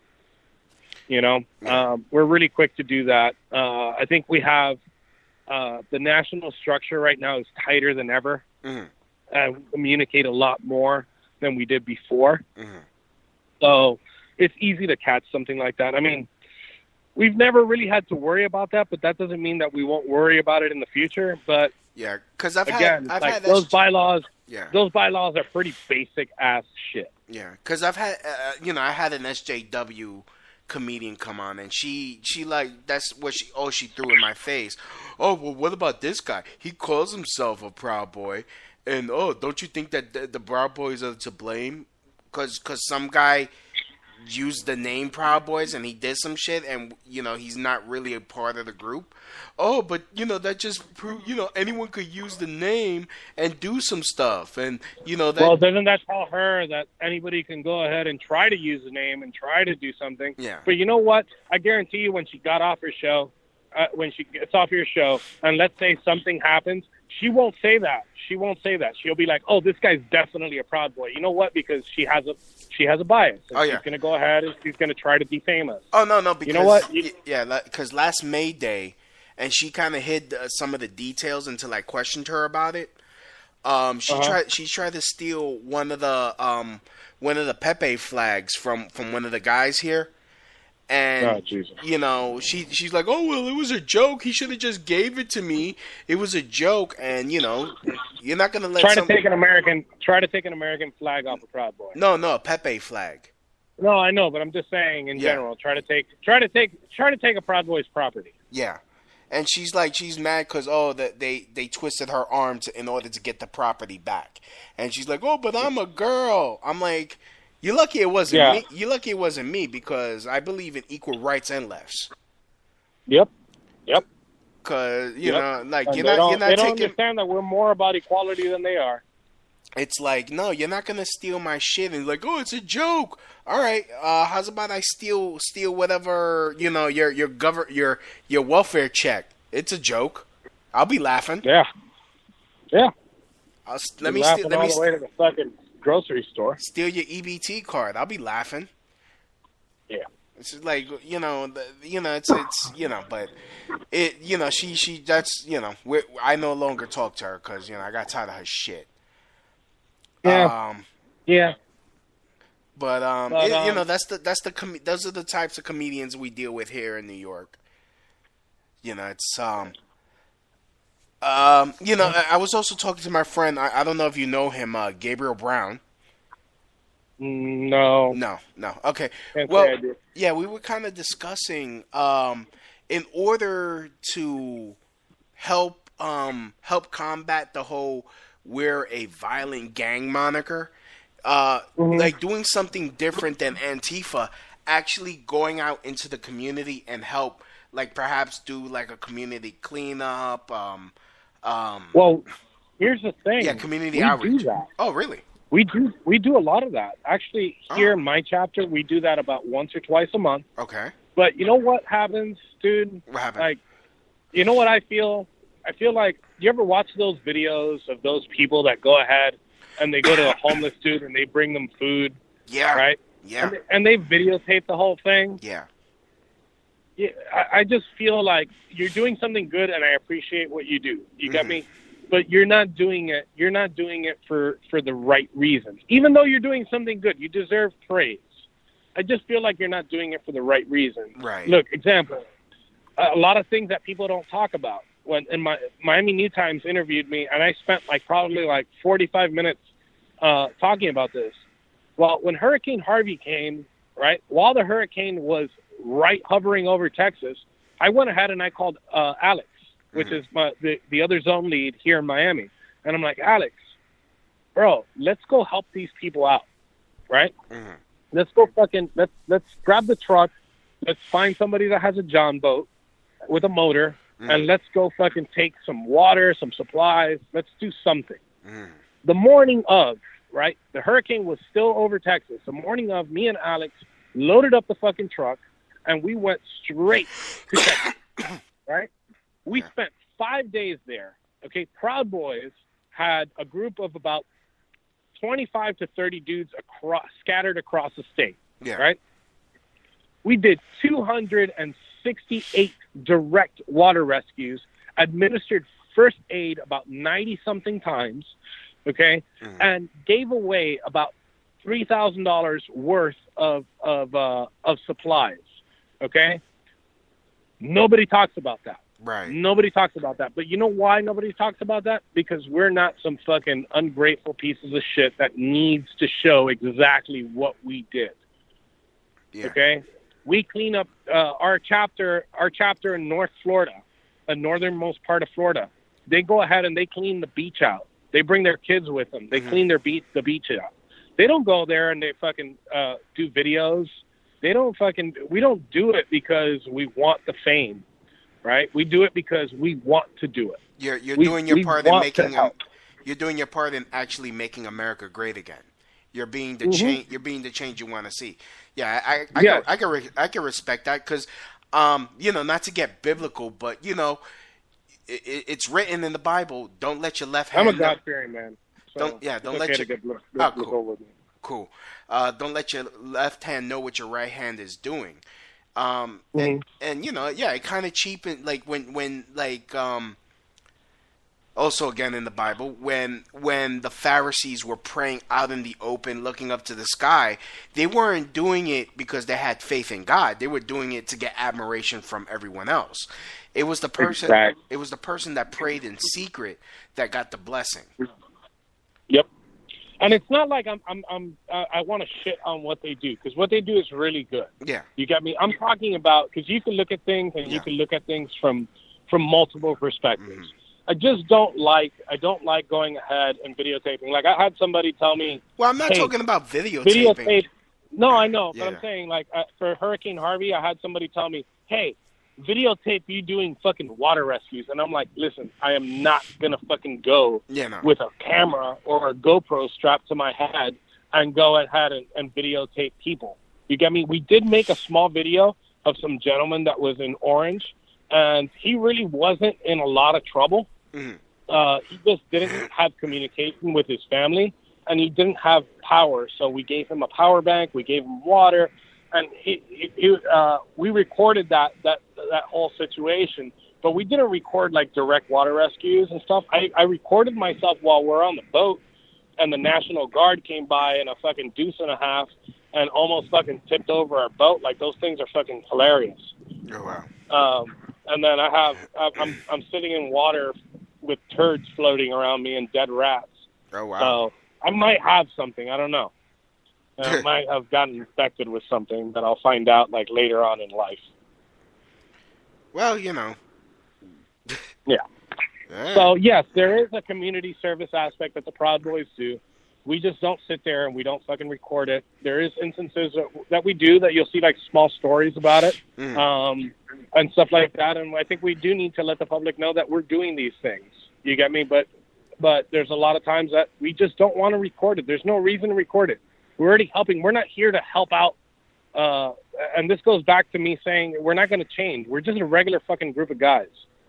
You know, we're really quick to do that. I think we have the national structure right now is tighter than ever. Mm-hmm. We communicate a lot more than we did before. Mm-hmm. So it's easy to catch something like that. I mean, we've never really had to worry about that, but that doesn't mean that we won't worry about it in the future. But yeah, because I've had those bylaws. Yeah, those bylaws are pretty basic ass shit. Yeah, because I've had I had an SJW comedian come on, and she like that's what she threw in my face. Oh, well, what about this guy? He calls himself a Proud Boy, and don't you think that the Proud Boys are to blame? Because some guy used the name Proud Boys and he did some shit, and he's not really a part of the group. Oh, but that just proves anyone could use the name and do some stuff, and that. Well, doesn't that tell her that anybody can go ahead and try to use the name and try to do something? Yeah. But you know what? I guarantee you, when she got off her show, when she gets off your show, and let's say something happens, she won't say that. She'll be like, "Oh, this guy's definitely a Proud Boy." You know what? Because she has a bias. And she's going to go ahead and she's going to try to defame us. Oh no, because you know what? Because last May Day, and she kind of hid some of the details until I questioned her about it. She tried to steal one of the Pepe flags from one of the guys here. And she's like, oh well, it was a joke. He should have just gave it to me. It was a joke, and you're not gonna let try to take an American flag off a Proud Boy. No, a Pepe flag. No, I know, but I'm just saying in general. Try to take a Proud Boy's property. Yeah, and she's mad because they twisted her arm in order to get the property back, and she's like, oh, but I'm a girl. I'm like. You're lucky it wasn't me. You're lucky it wasn't me because I believe in equal rights and lefts. Yep. Because you're not they taking. Don't understand that we're more about equality than they are. It's like, no, you're not gonna steal my shit and like, oh, it's a joke. All right, how's about I steal whatever your welfare check? It's a joke. I'll be laughing. Yeah. Let me steal. All the way to the fucking grocery store. Steal your EBT card. I'll be laughing. Yeah. It's just like, it's but it, she that's, I no longer talk to her because, I got tired of her shit. Yeah. But those are the types of comedians we deal with here in New York. It's I was also talking to my friend. I don't know if you know him, Gabriel Brown. No. Okay. Well, yeah, we were kind of discussing in order to help combat the whole we're a violent gang moniker, like doing something different than Antifa, actually going out into the community and help, like perhaps do like a community cleanup. Well, here's the thing. Yeah, community outreach. Do that. Oh, really? We do a lot of that. Actually, here in my chapter, we do that about once or twice a month. Okay. But you know what happens, dude? What happens? Like, you know what I feel? I feel like, you ever watch those videos of those people that go ahead and they go to a homeless dude and they bring them food? Yeah. Right? Yeah. And they videotape the whole thing? Yeah. Yeah, I just feel like you're doing something good, and I appreciate what you do. You get me? But you're not doing it. You're not doing it for the right reasons. Even though you're doing something good, you deserve praise. I just feel like you're not doing it for the right reason. Right. Look, example. A lot of things that people don't talk about. When Miami New Times interviewed me, and I spent probably 45 minutes talking about this. Well, when Hurricane Harvey came, right, while the hurricane was hovering over Texas, I went ahead and I called Alex, which is the other zone lead here in Miami. And I'm like, Alex, bro, let's go help these people out, right? Mm-hmm. Let's go let's grab the truck. Let's find somebody that has a John boat with a motor, and let's go fucking take some water, some supplies. Let's do something. The morning of, right, the hurricane was still over Texas. The morning of, me and Alex loaded up the fucking truck, and we went straight to Texas, right? We spent 5 days there. Okay, Proud Boys had a group of about 25 to 30 dudes scattered across the state, right? We did 268 direct water rescues, administered first aid about 90-something times, okay, and gave away about $3,000 worth of supplies, okay? Nobody talks about that. Right. Nobody talks about that. But you know why nobody talks about that? Because we're not some fucking ungrateful pieces of shit that needs to show exactly what we did. Yeah. Okay? We clean up our chapter in North Florida, the northernmost part of Florida. They go ahead and they clean the beach out. They bring their kids with them. They clean the beach out. They don't go there and they fucking do videos. We don't do it because we want the fame, right? We do it because we want to do it. You're doing your part in making you're doing your part in actually making America great again. You're being the change. You're being the change you want to see. Yeah, I can respect that because, not to get biblical, but it's written in the Bible. Don't let your left hand. I'm a God-fearing man. So don't let your cool. Don't let your left hand know what your right hand is doing. And it kind of cheapened also again in the Bible when the Pharisees were praying out in the open looking up to the sky, they weren't doing it because they had faith in God. They were doing it to get admiration from everyone else. It was the person It was the person that prayed in secret that got the blessing. Yep. And it's not like I want to shit on what they do, because what they do is really good. Yeah. You got me? I'm talking about, because you can look at things and you can look at things from multiple perspectives. I just don't like going ahead and videotaping. Like, I had somebody tell me... Well, I'm not talking about videotaping. No, I know. But I'm saying, for Hurricane Harvey, I had somebody tell me, hey, videotape you doing fucking water rescues. And I'm like, listen, I am not going to fucking go with a camera or a GoPro strapped to my head and go ahead and videotape people. You get me? We did make a small video of some gentleman that was in Orange, and he really wasn't in a lot of trouble. He just didn't have communication with his family, and he didn't have power. So we gave him a power bank, we gave him water, and we recorded that whole situation. But we didn't record direct water rescues and stuff. I recorded myself while we're on the boat, and the National Guard came by in a fucking deuce and a half and almost fucking tipped over our boat. Like, those things are fucking hilarious. Oh wow. And then I'm sitting in water with turds floating around me and dead rats. Oh wow. So I might have something. I don't know. I might have gotten infected with something that I'll find out later on in life. Well, Yeah. So yes, there is a community service aspect that the Proud Boys do. We just don't sit there and we don't fucking record it. There is instances that we do that you'll see small stories about it, and stuff like that. And I think we do need to let the public know that we're doing these things. You get me? But but there's a lot of times that we just don't want to record it. There's no reason to record it. We're already helping. We're not here to help out. And this goes back to me saying we're not going to change. We're just a regular fucking group of guys.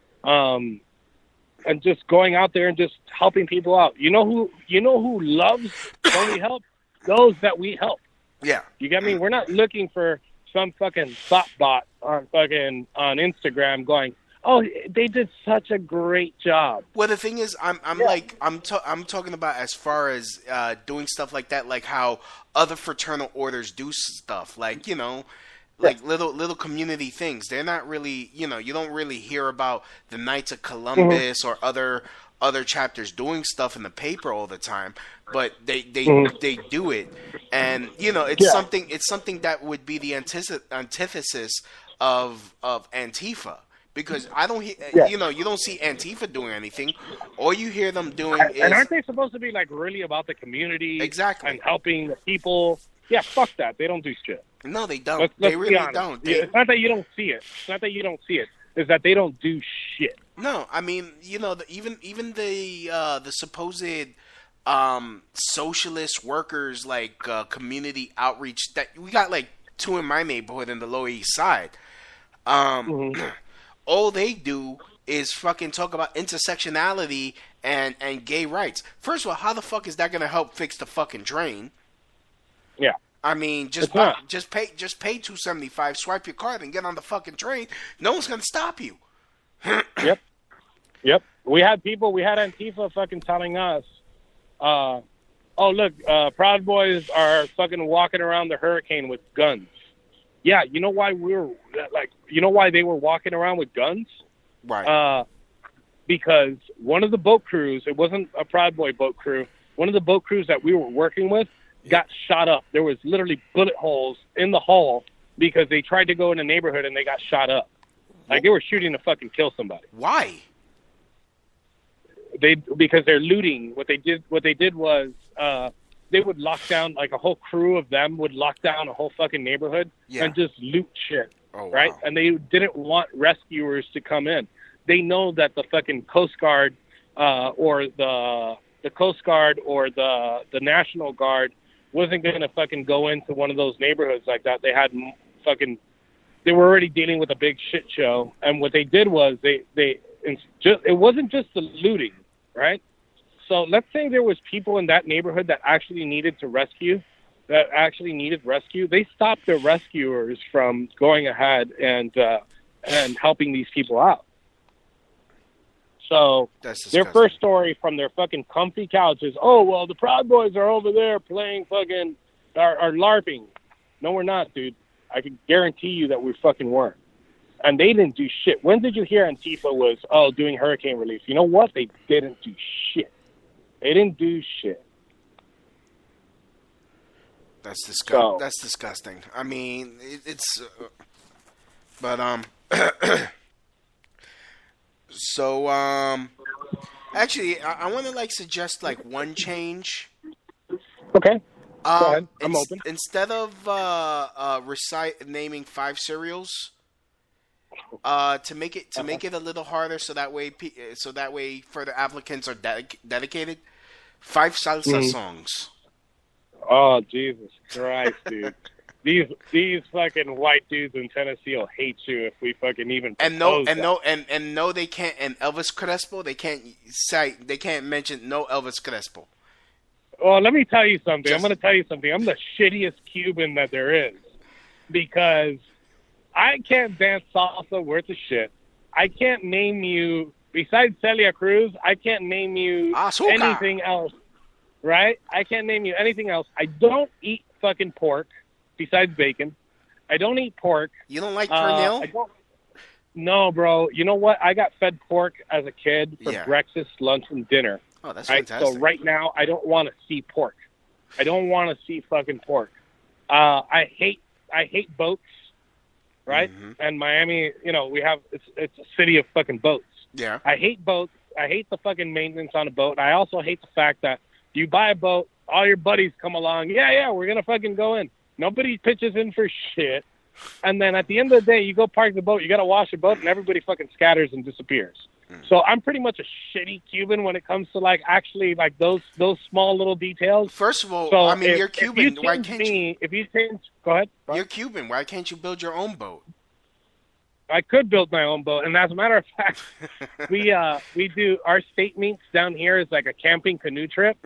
And just going out there and just helping people out. You know who loves when we help? Those that we help. Yeah. You get me? We're not looking for some fucking thought bot on Instagram going, oh, they did such a great job. Well, the thing is, I'm talking about as far as doing stuff like that, like how other fraternal orders do stuff, like, you know, like little community things. They're not really, you know, you don't really hear about the Knights of Columbus or other chapters doing stuff in the paper all the time, but they do it, and you know, it's something that would be the antithesis of Antifa. Because I don't, you know, you don't see Antifa doing anything. All you hear them doing is... And aren't they supposed to be, like, really about the community? Exactly. And helping the people? Yeah, fuck that. They don't do shit. No, they don't. Let's they really don't. They... It's not that you don't see it. It's not that you don't see it. It's that they don't do shit. No, I mean, you know, even the supposed socialist workers, like community outreach, that we got, like, 2 in my neighborhood in the Lower East Side. All they do is fucking talk about intersectionality and gay rights. First of all, how the fuck is that going to help fix the fucking drain? Yeah. I mean, just pay $2.75, swipe your card, and get on the fucking train. No one's going to stop you. Yep. We had Antifa fucking telling us, oh, look, Proud Boys are fucking walking around the hurricane with guns. Yeah, you know why they were walking around with guns? Right. Because one of the boat crews, it wasn't a Proud Boy boat crew, one of the boat crews that we were working with got shot up. There was literally bullet holes in the hull because they tried to go in a neighborhood and they got shot up. Like they were shooting to fucking kill somebody. Why? Because they're looting. What they did was they would lock down, like a whole crew of them would lock down a whole fucking neighborhood and just loot shit, right? Wow. And they didn't want rescuers to come in. They know that the fucking Coast Guard or the Coast Guard or the National Guard wasn't going to fucking go into one of those neighborhoods like that. They were already dealing with a big shit show, and what they did was it wasn't just the looting, right? So let's say there was people in that neighborhood that actually needed rescue. They stopped the rescuers from going ahead and helping these people out. So their first story from their fucking comfy couches, oh, well, the Proud Boys are over there playing fucking, are LARPing. No, we're not, dude. I can guarantee you that we fucking weren't. And they didn't do shit. When did you hear Antifa was, doing hurricane relief? You know what? They didn't do shit. They didn't do shit. That's disgusting. That's disgusting. I mean, it's... So, actually, I want to, suggest, one change. Okay. Go ahead. I'm open. Instead of naming 5 cereals, to make it a little harder, so that way further applicants are dedicated. 5 salsa songs. Oh, Jesus Christ, dude! These fucking white dudes in Tennessee will hate you if we fucking even no they can't. And Elvis Crespo, they can't mention no Elvis Crespo. Well, let me tell you something. I'm going to tell you something. I'm the shittiest Cuban that there is because I can't dance salsa worth of shit. I can't name you, besides Celia Cruz, I can't name you anything else, right? I can't name you anything else. I don't eat fucking pork besides bacon. I don't eat pork. You don't like pernil? No, bro. You know what? I got fed pork as a kid for breakfast, lunch, and dinner. Oh, that's fantastic. So right now, I don't want to see pork. I don't want to see fucking pork. I hate boats, right? Mm-hmm. And Miami, it's a city of fucking boats. Yeah. I hate boats. I hate the fucking maintenance on a boat. I also hate the fact that you buy a boat, all your buddies come along. Yeah, we're gonna fucking go in. Nobody pitches in for shit. And then at the end of the day, you go park the boat. You gotta wash the boat, and everybody fucking scatters and disappears. So I'm pretty much a shitty Cuban when it comes to like actually like those small little details. First of all, So I mean, you're if Cuban. you Why change can't me, if you change, go ahead. You're Cuban. Why can't you build your own boat? I could build my own boat, and as a matter of fact, we do our state meets down here is like a camping canoe trip.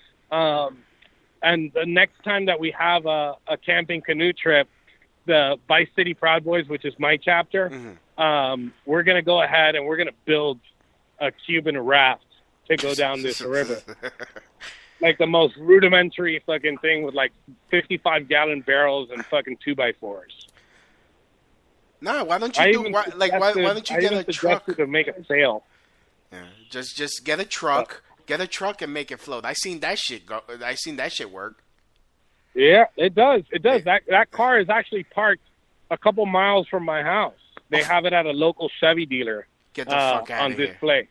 And the next time that we have a camping canoe trip, the Vice City Proud Boys, which is my chapter, we're gonna go ahead and we're gonna build a Cuban raft to go down this river. Like the most rudimentary fucking thing with like 55-gallon barrels and fucking 2x4s. No, why don't you why don't you get a truck to make a sail? Yeah, just get a truck, and make it float. I seen that shit work. Yeah, it does. It does. That car is actually parked a couple miles from my house. They have it at a local Chevy dealer. Get the fuck out on of here. display.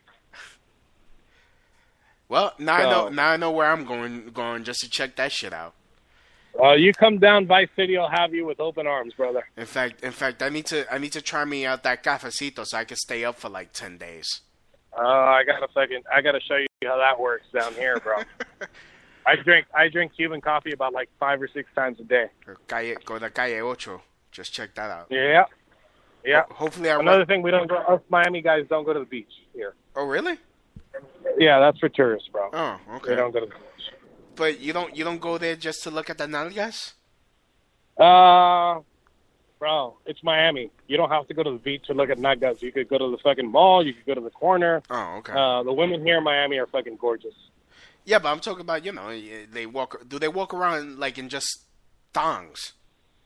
Well, now I know where I'm going just to check that shit out. You come down Vice City, I'll have you with open arms, brother. In fact, I need to try me out that cafecito so I can stay up for like 10 days. I gotta show you how that works down here, bro. I drink Cuban coffee about like 5 or 6 times a day. Go to Calle Ocho. Just check that out. Yeah. Yeah. Hopefully, another thing, us Miami guys don't go to the beach here. Oh, really? Yeah, that's for tourists, bro. Oh, okay. They don't go to the beach. But you don't go there just to look at the nalgas? Bro, it's Miami. You don't have to go to the beach to look at nalgas. You could go to the fucking mall. You could go to the corner. Oh, okay. The women here in Miami are fucking gorgeous. Yeah, but I'm talking about, do they walk around like in just thongs?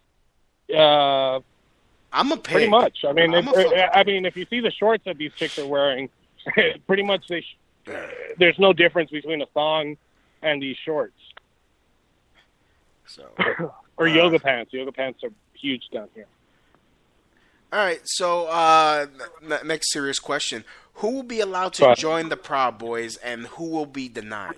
I'm a pig. Pretty much. I mean, if you see the shorts that these chicks are wearing, pretty much there's no difference between a thong and these shorts. So, or yoga pants. Yoga pants are huge down here. All right. So, next serious question: who will be allowed to join the Proud Boys, and who will be denied?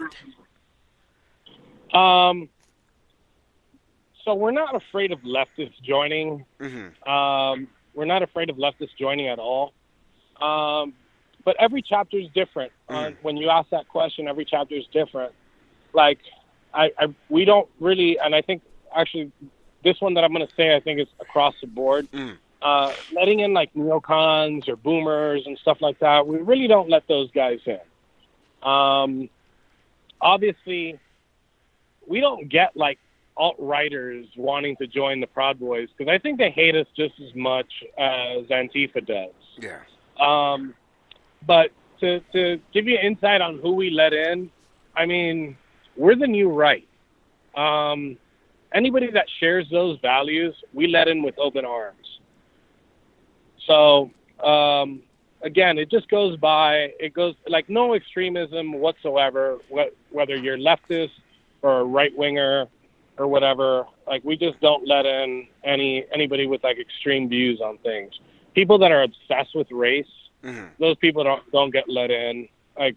So we're not afraid of leftists joining. We're not afraid of leftists joining at all. But every chapter is different. When you ask that question, every chapter is different. Like, we don't really, and I think actually this one that I'm going to say, I think is across the board. Letting in like neocons or boomers and stuff like that, we really don't let those guys in. Obviously, we don't get like alt-righters wanting to join the Proud Boys because I think they hate us just as much as Antifa does. Yeah. But to give you insight on who we let in, I mean, we're the new right. Anybody that shares those values, we let in with open arms. So, again, it goes like no extremism whatsoever, whether you're leftist or a right-winger or whatever. Like, we just don't let in anybody with like extreme views on things. People that are obsessed with race, those people don't get let in. Like,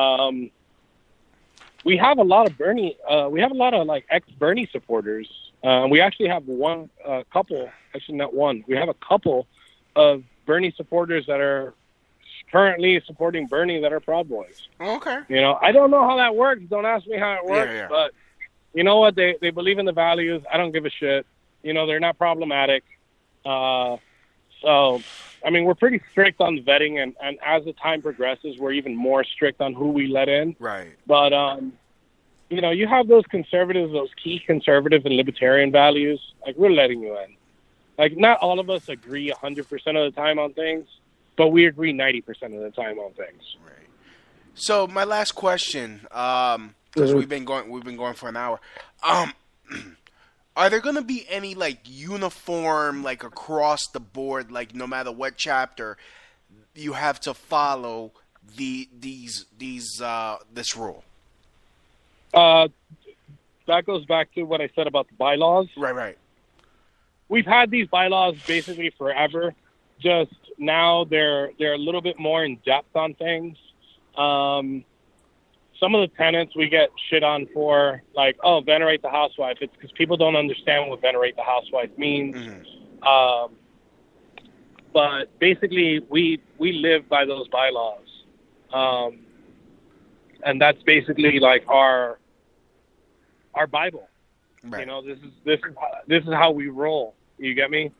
we have a lot of Bernie. We have a lot of like ex-Bernie supporters. We actually have couple. Actually, not one. We have a couple of Bernie supporters that are currently supporting Bernie that are Proud Boys. Okay. I don't know how that works. Don't ask me how it works. Yeah. But you know what? They believe in the values. I don't give a shit. They're not problematic. So, I mean, we're pretty strict on vetting, and as the time progresses, we're even more strict on who we let in. Right. But, you have those conservatives, those key conservative and libertarian values. Like, we're letting you in. Like, not all of us agree 100% of the time on things, but we agree 90% of the time on things. Right. So, my last question, because we've been going for an hour. Are there going to be any, like, uniform, like, across the board, like, no matter what chapter, you have to follow this rule? That goes back to what I said about the bylaws. Right. We've had these bylaws basically forever. Just now they're a little bit more in depth on things. Some of the tenants we get shit on for, like, venerate the housewife. It's because people don't understand what venerate the housewife means. But basically, we live by those bylaws. And that's basically like our Bible. Right. You know, this is how we roll. You get me?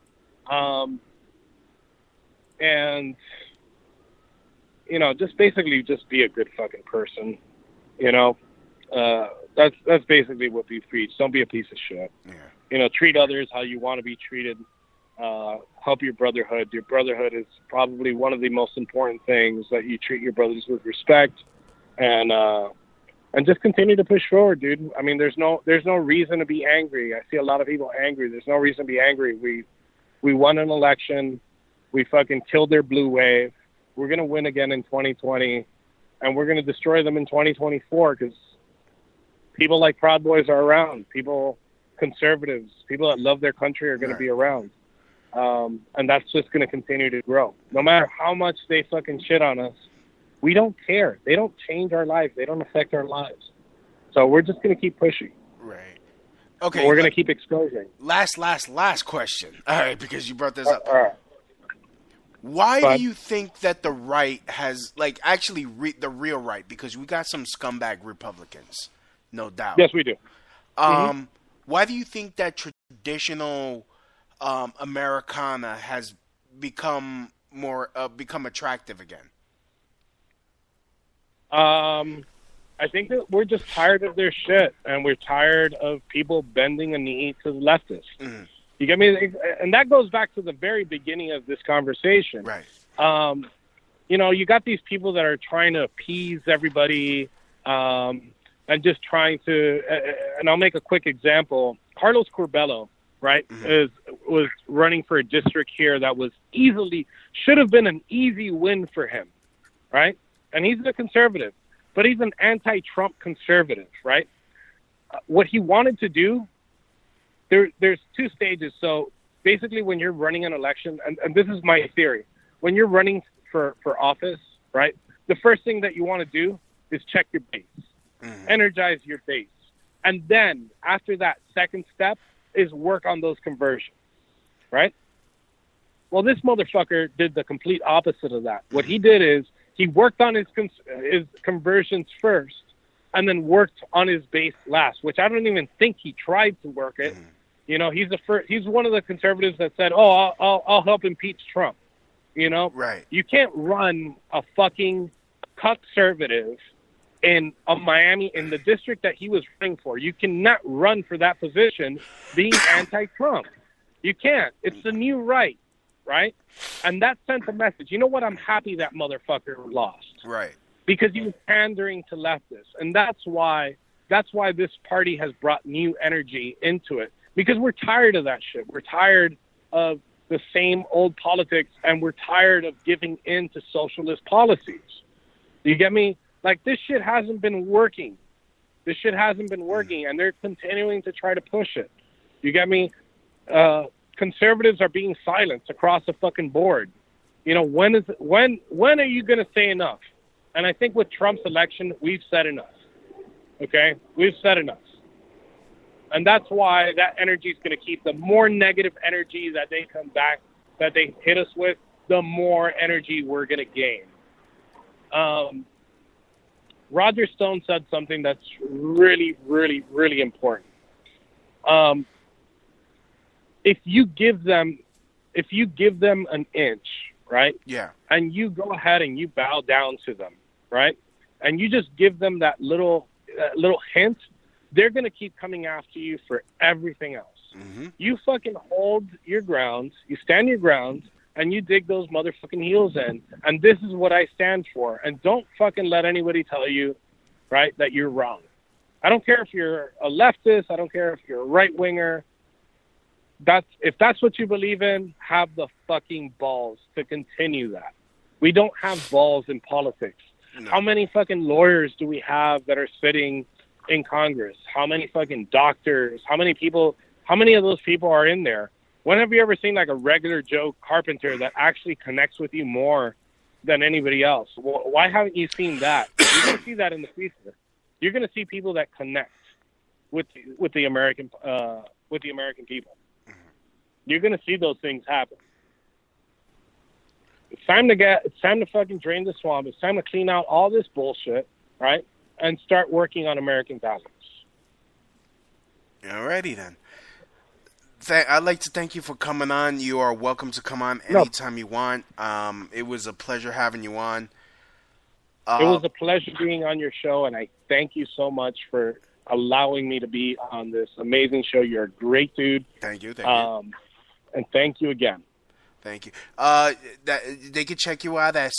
And you know, just basically just be a good fucking person. You know, that's basically what we preach. Don't be a piece of shit. Yeah. You know, treat others how you want to be treated. Help your brotherhood. Your brotherhood is probably one of the most important things, that you treat your brothers with respect, and just continue to push forward, dude. I mean, there's no reason to be angry. I see a lot of people angry. There's no reason to be angry. We won an election. We fucking killed their blue wave. We're gonna win again in 2020, and we're gonna destroy them in 2024 because people like Proud Boys are around. People, conservatives, people that love their country are gonna be around. And that's just going to continue to grow. No matter how much they fucking shit on us, we don't care. They don't change our lives. They don't affect our lives. So we're just going to keep pushing. Right. Okay. We're going to keep exposing. Last question. All right, because you brought this up. All right. Why do you think that the right has, like, actually the real right, because we got some scumbag Republicans, no doubt. Yes, we do. Why do you think that traditional Americana has become attractive again? I think that we're just tired of their shit, and we're tired of people bending a knee to the leftists. Mm-hmm. You get me? And that goes back to the very beginning of this conversation. Right. You know, you got these people that are trying to appease everybody, and just trying to. And I'll make a quick example. Carlos Curbelo, right, was running for a district here that should have been an easy win for him, right? And he's a conservative, but he's an anti-Trump conservative, right? What he wanted to do, there's two stages. So basically when you're running an election, and this is my theory, when you're running for office, right, the first thing that you want to do is check your base, energize your base. And then after that, second step is work on those conversions, right? Well, this motherfucker did the complete opposite of that. What he did is he worked on his conversions first and then worked on his base last, which I don't even think he tried to work it. You know, he's one of the conservatives that said, oh, I'll help impeach Trump. You know? Right. You can't run a fucking conservative in Miami, in the district that he was running for. You cannot run for that position being anti-Trump. You can't. It's the new right, right? And that sent a message. You know what? I'm happy that motherfucker lost. Right. Because he was pandering to leftists. And that's why this party has brought new energy into it. Because we're tired of that shit. We're tired of the same old politics, and we're tired of giving in to socialist policies. Do you get me? Like, this shit hasn't been working. And they're continuing to try to push it. You get me? Conservatives are being silenced across the fucking board. You know, when are you going to say enough? And I think with Trump's election, we've said enough. Okay? We've said enough. And that's why that energy is going to keep. The more negative energy that they come back, that they hit us with, the more energy we're going to gain. Roger Stone said something that's really, really, really important. If you give them an inch, right? Yeah. And you go ahead and you bow down to them, right? And you just give them that little hint, they're going to keep coming after you for everything else. Mm-hmm. You fucking hold your ground, you stand your ground, and you dig those motherfucking heels in. And this is what I stand for. And don't fucking let anybody tell you, right, that you're wrong. I don't care if you're a leftist. I don't care if you're a right-winger. If that's what you believe in, have the fucking balls to continue that. We don't have balls in politics. No. How many fucking lawyers do we have that are sitting in Congress? How many fucking doctors? How many of those people are in there? When have you ever seen like a regular Joe Carpenter that actually connects with you more than anybody else? Why haven't you seen that? You're going to see that in the future. You're going to see people that connect with the American people. You're going to see those things happen. it's time to fucking drain the swamp. It's time to clean out all this bullshit, right? And start working on American values. Alrighty then. I'd like to thank you for coming on. You are welcome to come on anytime you want. It was a pleasure having you on. It was a pleasure being on your show, and I thank you so much for allowing me to be on this amazing show. You're a great dude. Thank you. And thank you again. Thank you. They can check you out at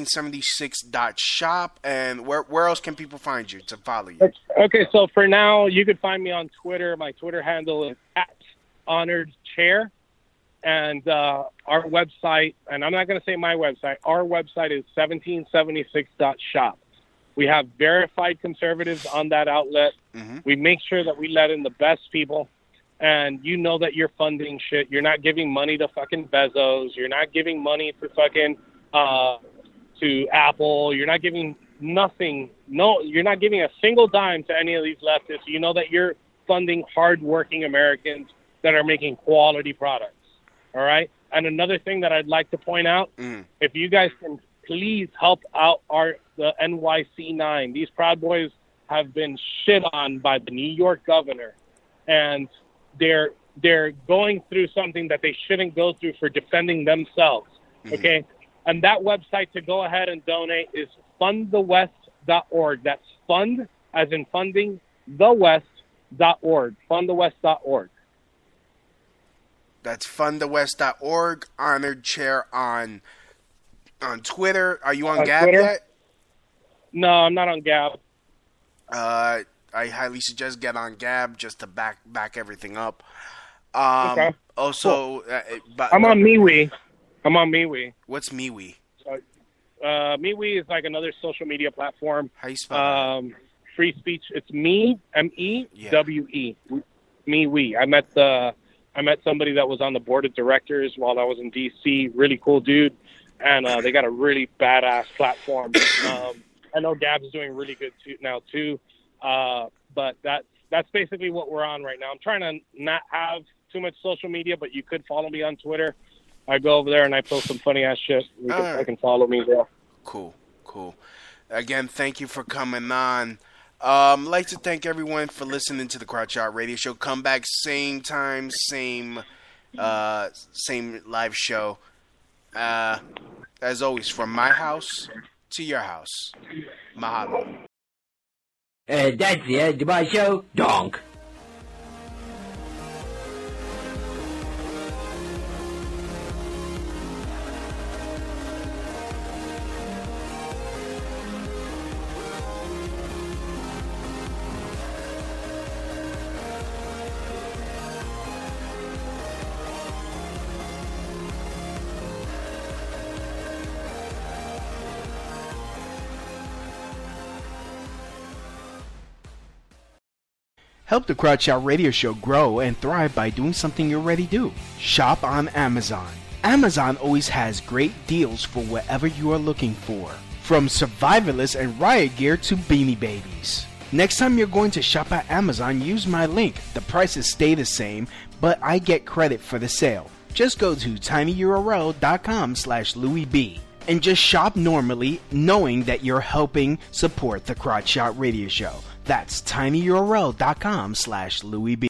1776.shop. And where else can people find you to follow you? Okay, so for now, you can find me on Twitter. My Twitter handle is @HonoredChair. And our website, and I'm not going to say my website, our website is 1776.shop. We have verified conservatives on that outlet. Mm-hmm. We make sure that we let in the best people. And you know that you're funding shit. You're not giving money to fucking Bezos. You're not giving money to fucking to Apple. You're not giving nothing. No, you're not giving a single dime to any of these leftists. You know that you're funding hardworking Americans that are making quality products. All right? And another thing that I'd like to point out, if you guys can please help out the NYC9. These Proud Boys have been shit on by the New York governor, and they're going through something that they shouldn't go through for defending themselves, okay? And that website to go ahead and donate is fundthewest.org. That's fund, as in funding, thewest.org, fundthewest.org. That's fundthewest.org. Honored Chair on Twitter. Are you on Gab Twitter? yet? No, I'm not on Gab. I highly suggest get on Gab just to back everything up. Okay. Also, cool. I'm on MeWe. What's MeWe? MeWe is like another social media platform. How you spell that? Free speech. It's me, M-E-W-E. MeWe. I met somebody that was on the board of directors while I was in D.C. Really cool dude, and they got a really badass platform. I know Gab's doing really good now too, but that's basically what we're on right now. I'm trying to not have too much social media, but you could follow me on Twitter. I go over there and I post some funny ass shit. I can follow me there. Cool. Again, thank you for coming on. I'd like to thank everyone for listening to the Crowd Shot Radio Show. Come back same time, same live show. As always, from my house to your house. Mahalo. That's the end of my show. Donk. Help the Crowd Shot Radio Show grow and thrive by doing something you already do. Shop on Amazon. Amazon always has great deals for whatever you are looking for. From survivalists and riot gear to Beanie Babies. Next time you're going to shop at Amazon, use my link. The prices stay the same, but I get credit for the sale. Just go to tinyurl.com/LouisB and just shop normally, knowing that you're helping support the Crowd Shot Radio Show. That's tinyurl.com/LouisB.